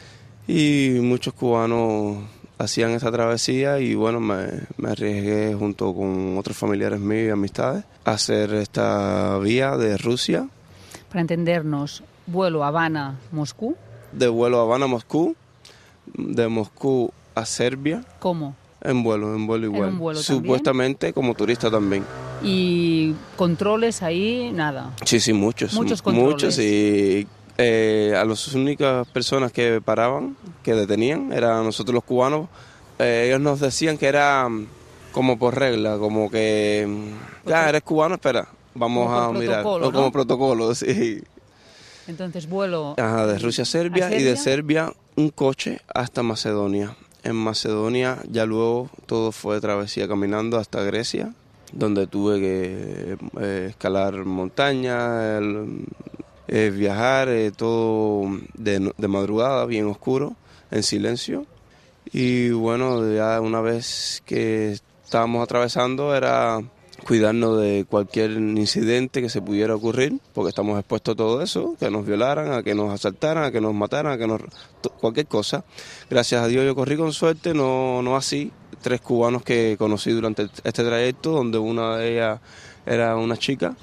y muchos cubanos hacían esa travesía, y bueno, me arriesgué junto con otros familiares míos y amistades a hacer esta vía de Rusia. Para entendernos, vuelo Habana-Moscú. De vuelo Habana-Moscú, de Moscú a Serbia. ¿Cómo? En vuelo igual. En un vuelo supuestamente también. Como turista también. ¿Y controles ahí? Nada. Sí, muchos. Muchos controles. Muchos, y a las únicas personas que paraban, que detenían, eran nosotros los cubanos. Ellos nos decían que era como por regla, como que ya eres cubano, espera, vamos a mirar. ¿No? Como protocolo, sí. Entonces vuelo de Rusia a Serbia, y de Serbia un coche hasta Macedonia. En Macedonia ya luego todo fue travesía caminando hasta Grecia, donde tuve que escalar montañas, viajar, todo de madrugada, bien oscuro, en silencio. Y bueno, ya una vez que estábamos atravesando era cuidarnos de cualquier incidente que se pudiera ocurrir, porque estamos expuestos a todo eso, que nos violaran, a que nos asaltaran, a que nos mataran, a que cualquier cosa. Gracias a Dios yo corrí con suerte, no así 3 cubanos que conocí durante este trayecto, donde una de ellas era una chica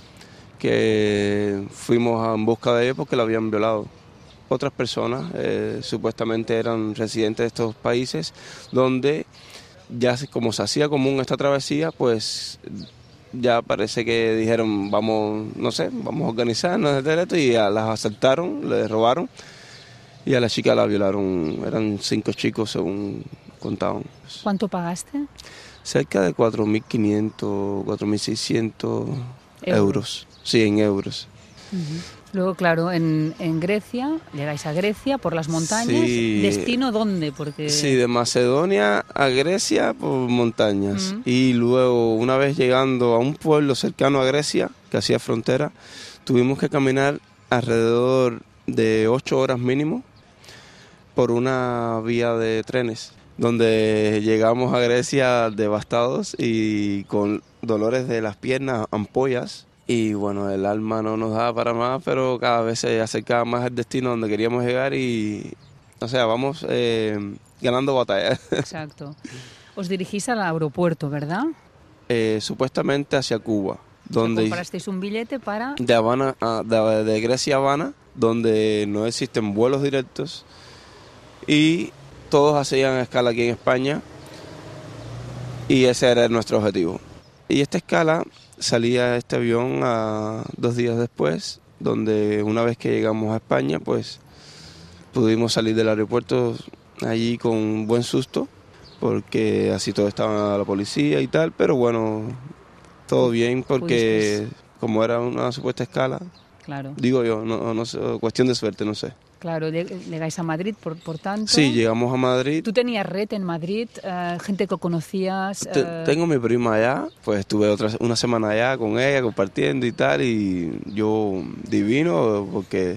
que fuimos en busca de ella porque la habían violado. Otras personas supuestamente eran residentes de estos países, donde ya como se hacía común esta travesía, pues ya parece que dijeron vamos a organizarnos, y las asaltaron, les robaron, y a la chica la violaron. Eran 5 chicos según contaban. ¿Cuánto pagaste? Cerca de 4.500, 4.600 euros. Sí, en euros. Luego, claro, en Grecia, llegáis a Grecia por las montañas. Sí. ¿Destino dónde? Porque... Sí, de Macedonia a Grecia por montañas. Y luego, una vez llegando a un pueblo cercano a Grecia, que hacía frontera, tuvimos que caminar alrededor de 8 horas mínimo por una vía de trenes, donde llegamos a Grecia devastados y con dolores de las piernas, ampollas. Y bueno, el alma no nos daba para más, pero cada vez se acercaba más al destino donde queríamos llegar y, o sea, vamos ganando batallas. Exacto. Os dirigís al aeropuerto, ¿verdad? Supuestamente hacia Cuba. Donde comprasteis un billete para... De Habana, de Grecia a Habana, donde no existen vuelos directos y todos hacían escala aquí en España y ese era nuestro objetivo. Y esta escala salía este avión 2 días después, donde una vez que llegamos a España, pues pudimos salir del aeropuerto allí con buen susto, porque así todo estaba la policía y tal, pero bueno, todo bien, porque como era una supuesta escala, claro. Digo yo, no sé, cuestión de suerte, no sé. Claro, llegáis a Madrid, por tanto. Sí, llegamos a Madrid. ¿Tú tenías red en Madrid? ¿Gente que conocías? Tengo mi prima allá, pues estuve una semana allá con ella, compartiendo y tal, y yo divino, porque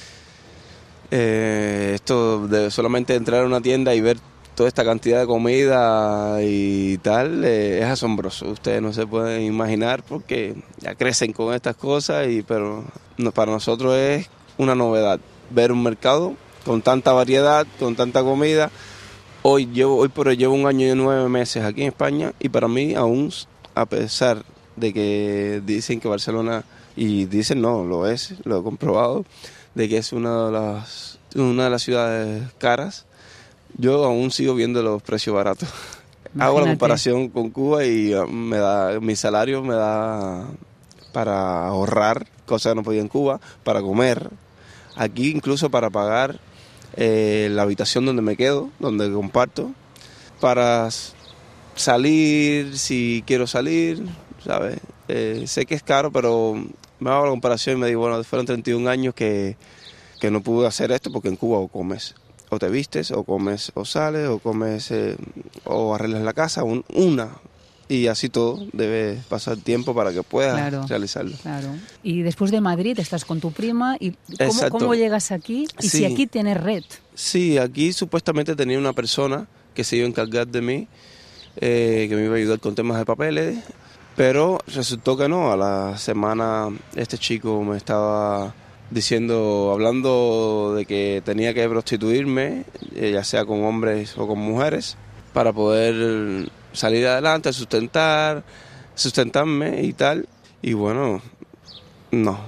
esto de solamente entrar a una tienda y ver toda esta cantidad de comida y tal, es asombroso. Ustedes no se pueden imaginar porque ya crecen con estas cosas, pero para nosotros es una novedad. Ver un mercado con tanta variedad, con tanta comida. Hoy llevo 1 año y 9 meses aquí en España y para mí aún, a pesar de que dicen que Barcelona, y dicen no, lo es, lo he comprobado, de que es una de las ciudades caras, yo aún sigo viendo los precios baratos. Imagínate. Hago la comparación con Cuba y mi salario me da para ahorrar, cosas que no podía en Cuba, para comer. Aquí incluso para pagar la habitación donde me quedo, donde comparto, para salir, si quiero salir, ¿sabes? Sé que es caro, pero me hago la comparación y me digo, bueno, fueron 31 años que no pude hacer esto porque en Cuba o comes, o te vistes, o comes, o sales, o comes, o arreglas la casa, y así todo, debe pasar tiempo para que puedas realizarlo. Claro. Y después de Madrid estás con tu prima, ¿y cómo llegas aquí? Y si aquí tienes red. Sí, aquí supuestamente tenía una persona que se iba a encargar de mí, que me iba a ayudar con temas de papeles, pero resultó que no. A la semana este chico me estaba hablando de que tenía que prostituirme, ya sea con hombres o con mujeres, para poder salir adelante, sustentarme y tal. Y bueno, no,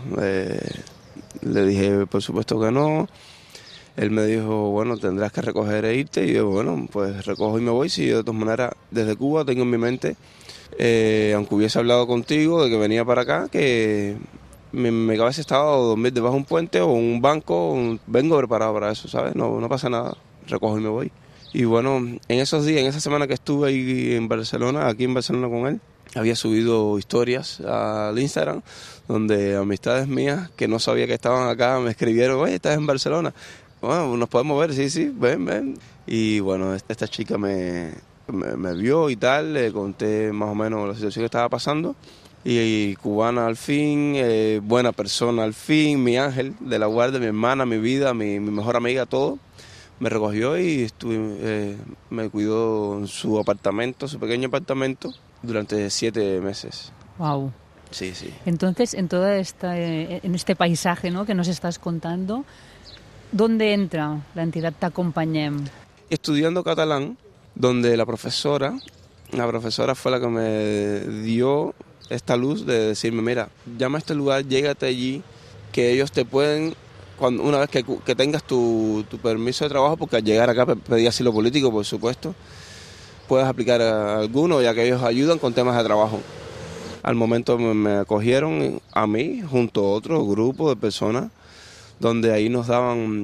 le dije por supuesto que no. Él me dijo, bueno, tendrás que recoger e irte. Y yo, bueno, pues recojo y me voy. Si yo de todas maneras desde Cuba tengo en mi mente, aunque hubiese hablado contigo de que venía para acá, que mi cabeza estaba o dormir debajo de un puente o un banco, vengo preparado para eso, ¿sabes? No pasa nada, recojo y me voy. Y bueno, en esos días, en esa semana que estuve ahí en Barcelona, aquí en Barcelona con él, había subido historias al Instagram, donde amistades mías que no sabía que estaban acá me escribieron, oye, ¿estás en Barcelona? Bueno, nos podemos ver, sí, ven. Y bueno, esta chica me vio y tal, le conté más o menos la situación que estaba pasando. Y cubana al fin, buena persona al fin, mi ángel de la guardia, mi hermana, mi vida, mi mejor amiga, todo. Me recogió y me cuidó en su apartamento, su pequeño apartamento, durante 7 meses. Wow. Sí. Entonces, en este paisaje, ¿no?, que nos estás contando, ¿dónde entra la entidad T'Acompanyem? Estudiando catalán, donde la profesora fue la que me dio esta luz de decirme, mira, llama a este lugar, llégate allí, que ellos te pueden, una vez que tengas tu permiso de trabajo, porque al llegar acá pedí asilo político, por supuesto, puedes aplicar a alguno, ya que ellos ayudan con temas de trabajo. Al momento me acogieron a mí, junto a otro grupo de personas, donde ahí nos daban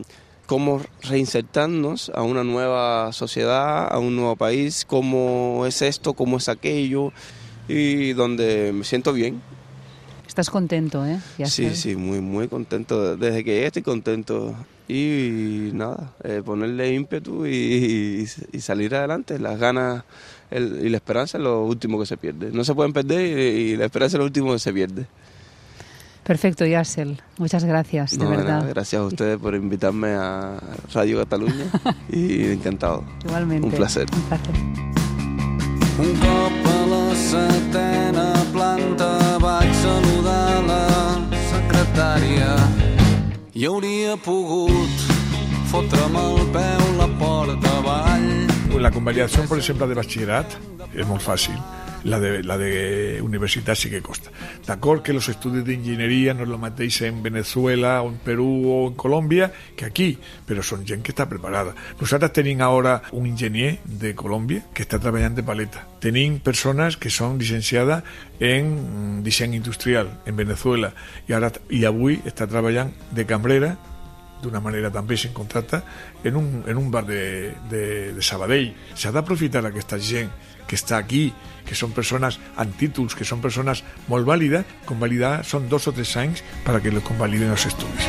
cómo reinsertarnos a una nueva sociedad, a un nuevo país, cómo es esto, cómo es aquello, y donde me siento bien. Estás contento, ¿eh? Sí, muy, muy contento. Desde que llegué estoy contento. Y nada, ponerle ímpetu y salir adelante. Las ganas y la esperanza es lo último que se pierde. No se pueden perder y la esperanza es lo último que se pierde. Perfecto, Yassel. Muchas gracias, de verdad. Gracias a ustedes por invitarme a Radio Catalunya y encantado. Igualmente. Un placer. Un placer. Un cop a la 7ª planta vaig saludar la secretària i hauria pogut fotre'm el peu la porta avall. La convalidación, por ejemplo, de bachillerat es muy fácil. La de universitat sí que costa. D'acord que los estudios de ingeniería no es lo mateix en Venezuela o en Perú o en Colòmbia que aquí, però són gent que està preparada. Nosaltres tenim ara un enginyer de Colòmbia que està treballant de paleta. Tenim persones que són llicenciades en disseny industrial en Venezuela i avui està treballant de cambrera d'una manera també sin contracte en un bar de Sabadell. S'ha d'aprofitar aquesta gent que està aquí, que són persones amb títols, que són persones molt vàlides. Convalidar són 2 o 3 anys para que les convaliden els estudis.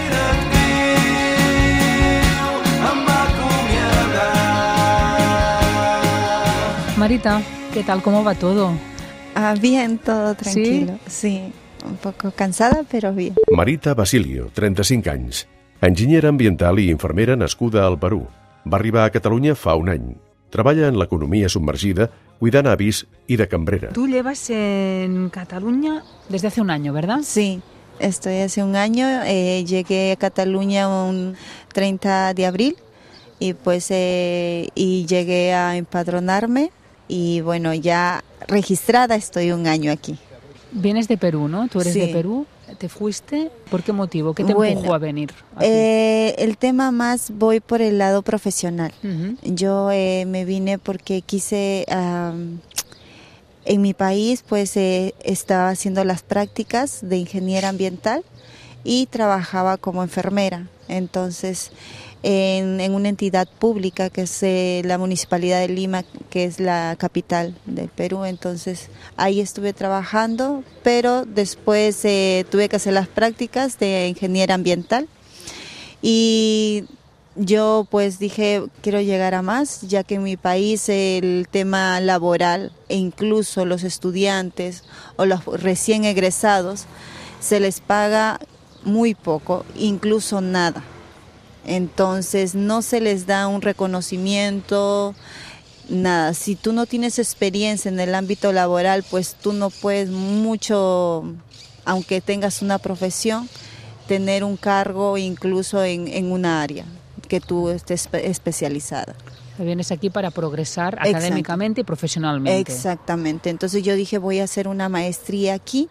Marita, ¿qué tal? ¿Cómo va todo? Bien, todo tranquilo. Sí, un poco cansada, pero bien. Marita Basilio, 35 anys. Enginyera ambiental i infermera nascuda al Perú. Va arribar a Catalunya fa un any. Treballa en l'economia submergida, cuidant avis y de cambrera. Tú llevas en Cataluña desde hace un año, ¿verdad? Sí, estoy hace un año. Llegué a Cataluña un 30 de abril y pues y llegué a empadronarme y bueno, ya registrada estoy un año aquí. Vienes de Perú, ¿no? Tú eres Sí. de Perú. ¿Te fuiste? ¿Por qué motivo? ¿Qué te empujó a venir aquí? El tema más voy por el lado profesional. Ujú. Yo me vine porque quise, en mi país pues estaba haciendo las prácticas de ingeniera ambiental y trabajaba como enfermera. Entonces en una entidad pública que es la Municipalidad de Lima, que es la capital del Perú. Entonces ahí estuve trabajando, pero después tuve que hacer las prácticas de ingeniera ambiental y yo pues dije quiero llegar a más, ya que en mi país el tema laboral e incluso los estudiantes o los recién egresados se les paga muy poco, incluso nada. Entonces no se les da un reconocimiento, nada. Si tú no tienes experiencia en el ámbito laboral, pues tú no puedes mucho, aunque tengas una profesión, tener un cargo incluso en una área que tú estés especializada. Vienes aquí para progresar académicamente y profesionalmente. Exactamente. Entonces yo dije voy a hacer una maestría aquí.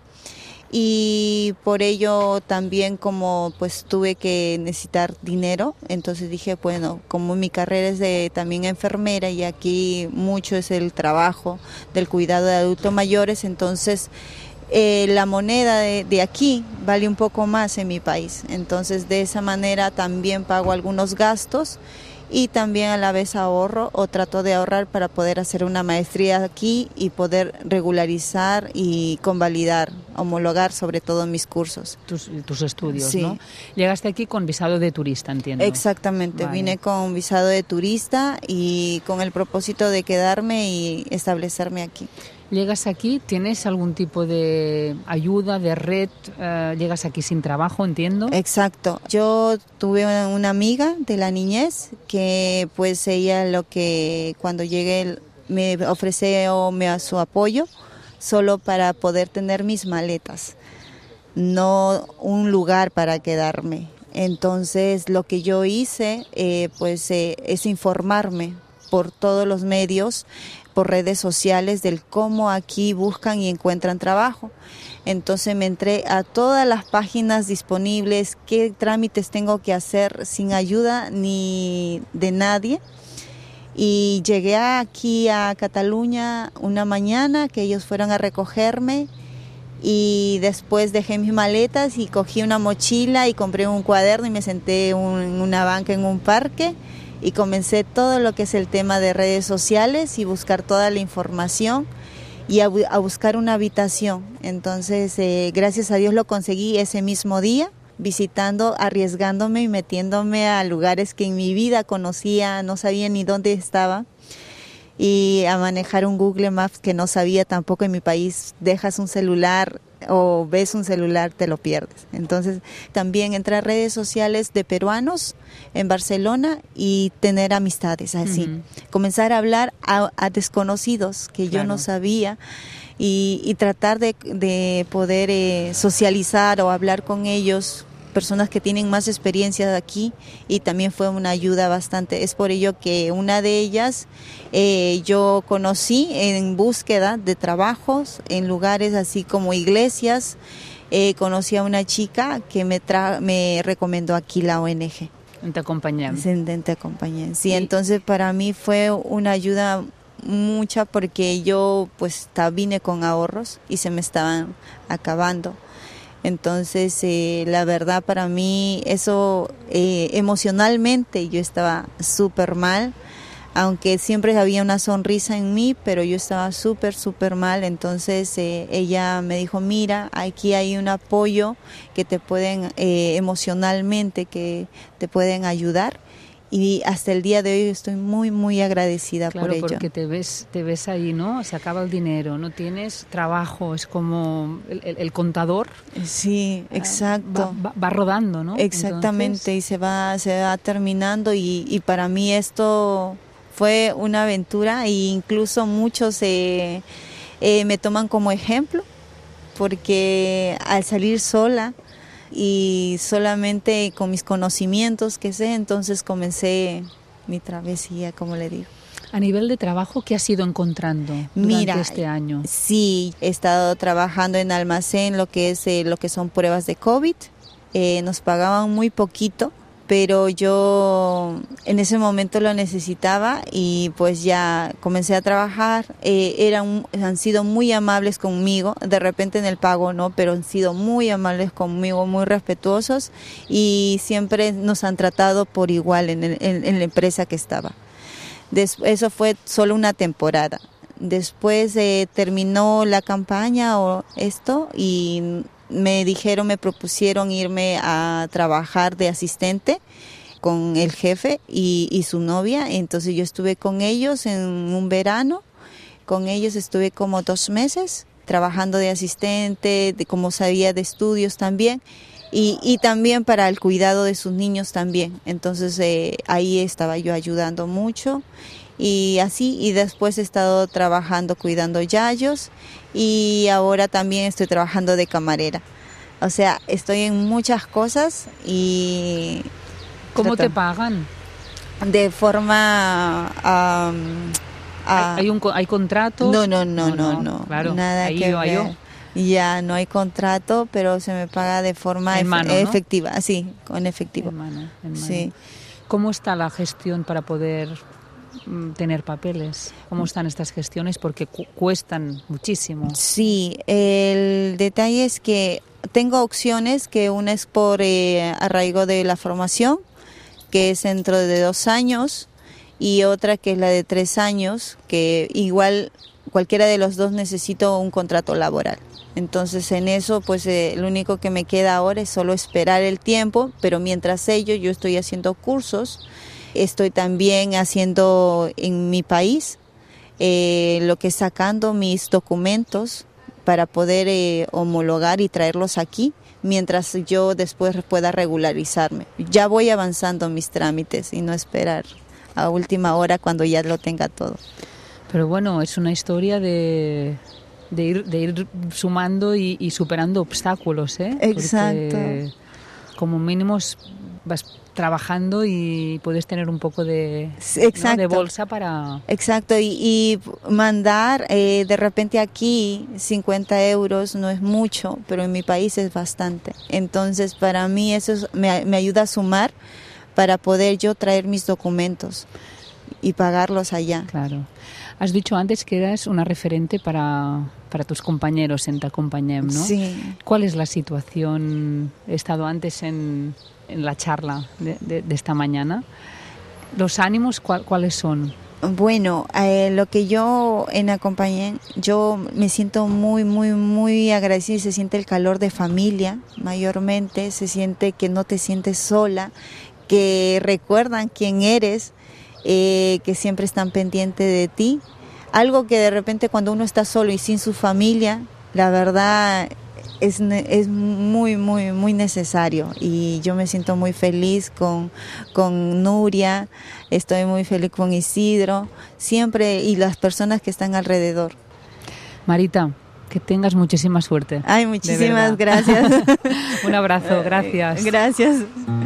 Y por ello también como pues tuve que necesitar dinero, entonces dije bueno, como mi carrera es también enfermera y aquí mucho es el trabajo del cuidado de adultos mayores, entonces la moneda de aquí vale un poco más en mi país, entonces de esa manera también pago algunos gastos y también a la vez ahorro o trato de ahorrar para poder hacer una maestría aquí y poder regularizar y convalidar, homologar sobre todo mis cursos. Tus estudios, Sí. ¿no? Llegaste aquí con visado de turista, entiendo. Exactamente, Vale. vine con visado de turista y con el propósito de quedarme y establecerme aquí. Llegas aquí, ¿tienes algún tipo de ayuda, de red? Llegas aquí sin trabajo, entiendo. Exacto. Yo tuve una amiga de la niñez que pues ella lo que cuando llegué me ofreció su apoyo solo para poder tener mis maletas, no un lugar para quedarme. Entonces lo que yo hice es informarme por todos los medios, por redes sociales del cómo aquí buscan y encuentran trabajo. Entonces me entré a todas las páginas disponibles, qué trámites tengo que hacer sin ayuda ni de nadie. Y llegué aquí a Cataluña una mañana que ellos fueron a recogerme y después dejé mis maletas y cogí una mochila y compré un cuaderno y me senté en una banca en un parque y comencé todo lo que es el tema de redes sociales y buscar toda la información y a buscar una habitación. Entonces, gracias a Dios lo conseguí ese mismo día, visitando, arriesgándome y metiéndome a lugares que en mi vida conocía, no sabía ni dónde estaba. Y a manejar un Google Maps que no sabía tampoco. En mi país dejas un celular o ves un celular, te lo pierdes. Entonces también entré a redes sociales de peruanos en Barcelona y tener amistades así. Comenzar a hablar a desconocidos que yo no sabía y tratar de poder socializar o hablar con ellos, personas que tienen más experiencia aquí, y también fue una ayuda bastante. Es por ello que una de ellas yo conocí en búsqueda de trabajos en lugares así como iglesias. Conocí a una chica que me recomendó aquí la ONG. Te acompañé. Te acompañé. Sí, entonces para mí fue una ayuda mucha porque yo pues vine con ahorros y se me estaban acabando. Entonces, la verdad para mí eso emocionalmente yo estaba súper mal, aunque siempre había una sonrisa en mí, pero yo estaba súper mal. Entonces ella me dijo, mira, aquí hay un apoyo que te pueden emocionalmente, que te pueden ayudar. Y hasta el día de hoy estoy muy agradecida por ello. Claro, porque te ves ahí, ¿no? Se acaba el dinero, no tienes trabajo, es como el contador. Sí, exacto. Va rodando, ¿no? Exactamente. Entonces... y se va terminando y para mí esto fue una aventura e incluso muchos me toman como ejemplo porque al salir sola y solamente con mis conocimientos que sé, entonces comencé mi travesía, como le digo. A nivel de trabajo, ¿qué has ido encontrando durante este año? Sí, he estado trabajando en almacén, lo que son pruebas de COVID. Nos pagaban muy poquito, pero yo en ese momento lo necesitaba y pues ya comencé a trabajar. Han sido muy amables conmigo, de repente en el pago no, pero han sido muy amables conmigo, muy respetuosos y siempre nos han tratado por igual en la empresa que estaba. Eso fue solo una temporada. Después terminó la campaña y me propusieron irme a trabajar de asistente con el jefe y su novia. Entonces yo estuve con ellos en un verano, con ellos estuve como 2 meses trabajando de asistente, como sabía de estudios también y también para el cuidado de sus niños también. Entonces ahí estaba yo ayudando mucho. Y así, y después he estado trabajando cuidando yayos y ahora también estoy trabajando de camarera. O sea, estoy en muchas cosas y... ¿Cómo te pagan? De forma... ¿Hay contratos? No. Claro, nada ahí que va ver. yo. Ya no hay contrato, pero se me paga de forma efectiva. ¿No? Sí, con efectivo. En mano. Sí. ¿Cómo está la gestión para poder tener papeles? ¿Cómo están estas gestiones? Porque cuestan muchísimo. Sí, el detalle es que tengo opciones, que una es por arraigo de la formación, que es dentro de 2 años, y otra que es la de 3 años, que igual cualquiera de los dos necesito un contrato laboral. Entonces en eso pues lo único que me queda ahora es solo esperar el tiempo, pero mientras ello yo estoy haciendo cursos. Estoy también haciendo en mi país lo que es sacando mis documentos para poder homologar y traerlos aquí, mientras yo después pueda regularizarme. Ya voy avanzando mis trámites y no esperar a última hora cuando ya lo tenga todo. Pero bueno, es una historia de ir sumando y superando obstáculos, ¿eh? Exacto. Porque como mínimo vas trabajando y puedes tener un poco de bolsa para... Exacto, y mandar de repente aquí 50 euros no es mucho, pero en mi país es bastante. Entonces para mí eso me ayuda a sumar para poder yo traer mis documentos y pagarlos allá. Claro. Has dicho antes que eras una referente para para tus compañeros en Te Acompañem, ¿no? Sí. ¿Cuál es la situación? He estado antes en la charla de esta mañana. ¿Los ánimos cuáles son? Bueno, lo que yo en Acompañem, yo me siento muy, muy, muy agradecida. Se siente el calor de familia, mayormente. Se siente que no te sientes sola, que recuerdan quién eres, que siempre están pendientes de ti. Algo que de repente cuando uno está solo y sin su familia, la verdad es muy, muy, muy necesario. Y yo me siento muy feliz con Nuria, estoy muy feliz con Isidro, siempre, y las personas que están alrededor. Marita, que tengas muchísima suerte. Ay, muchísimas gracias. Un abrazo, gracias. Gracias.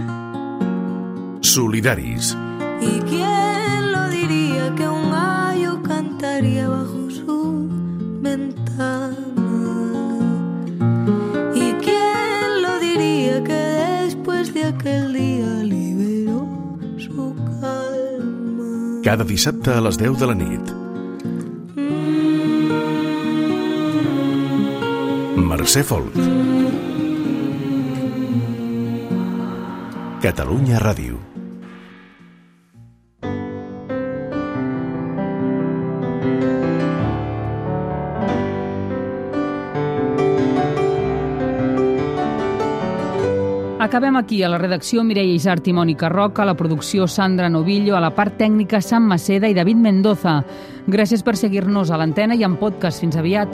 Solidaris. ¿Y quién lo diría que un gallo cantaría bajo su ventana? ¿Y quién lo diría que después de aquel día liberó su calma? Cada dissabte a les 10 de la nit. Mercè Folk. Catalunya Ràdio. Acabem aquí, a la redacció Mireia Isart i Mònica Roca, a la producció Sandra Novillo, a la part tècnica Sam Maceda i David Mendoza. Gràcies per seguir-nos a l'antena i en podcast. Fins aviat.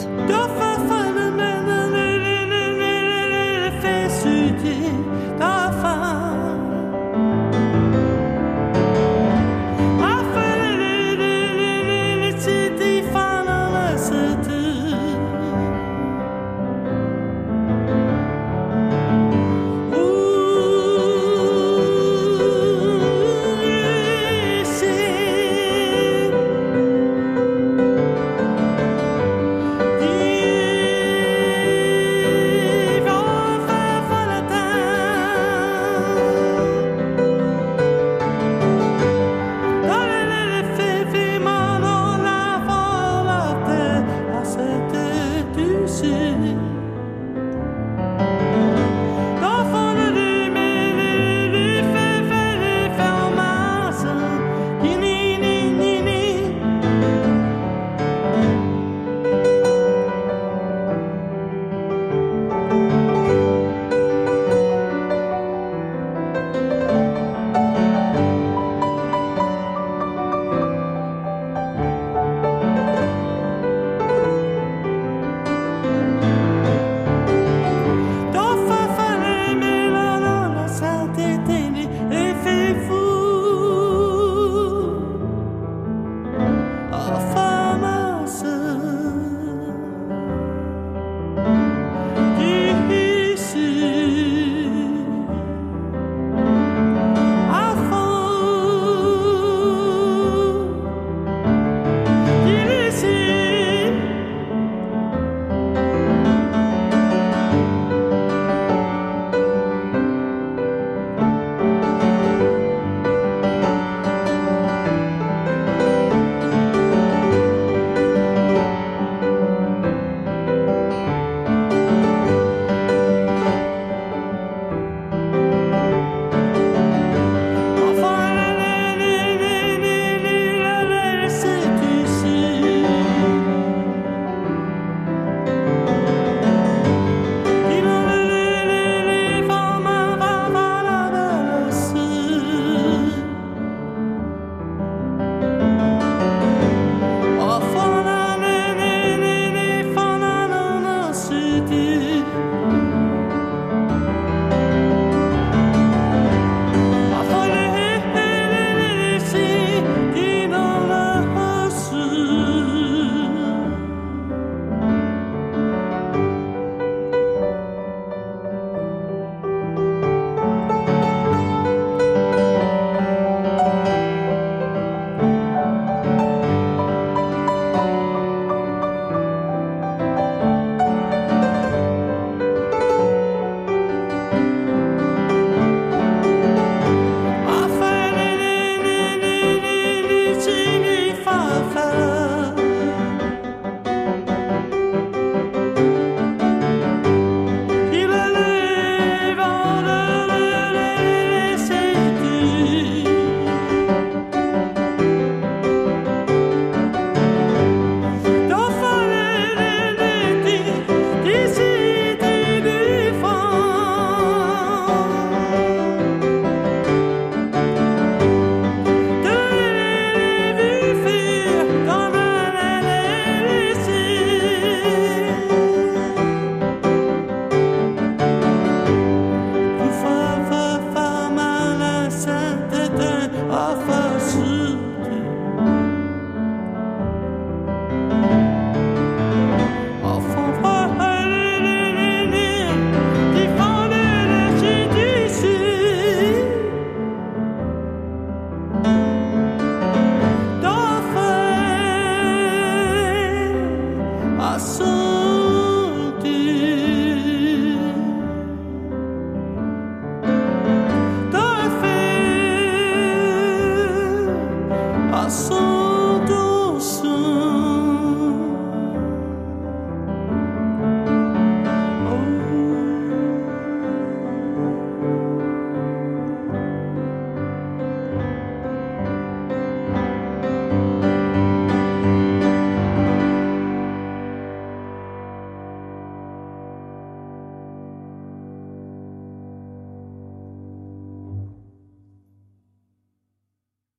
paso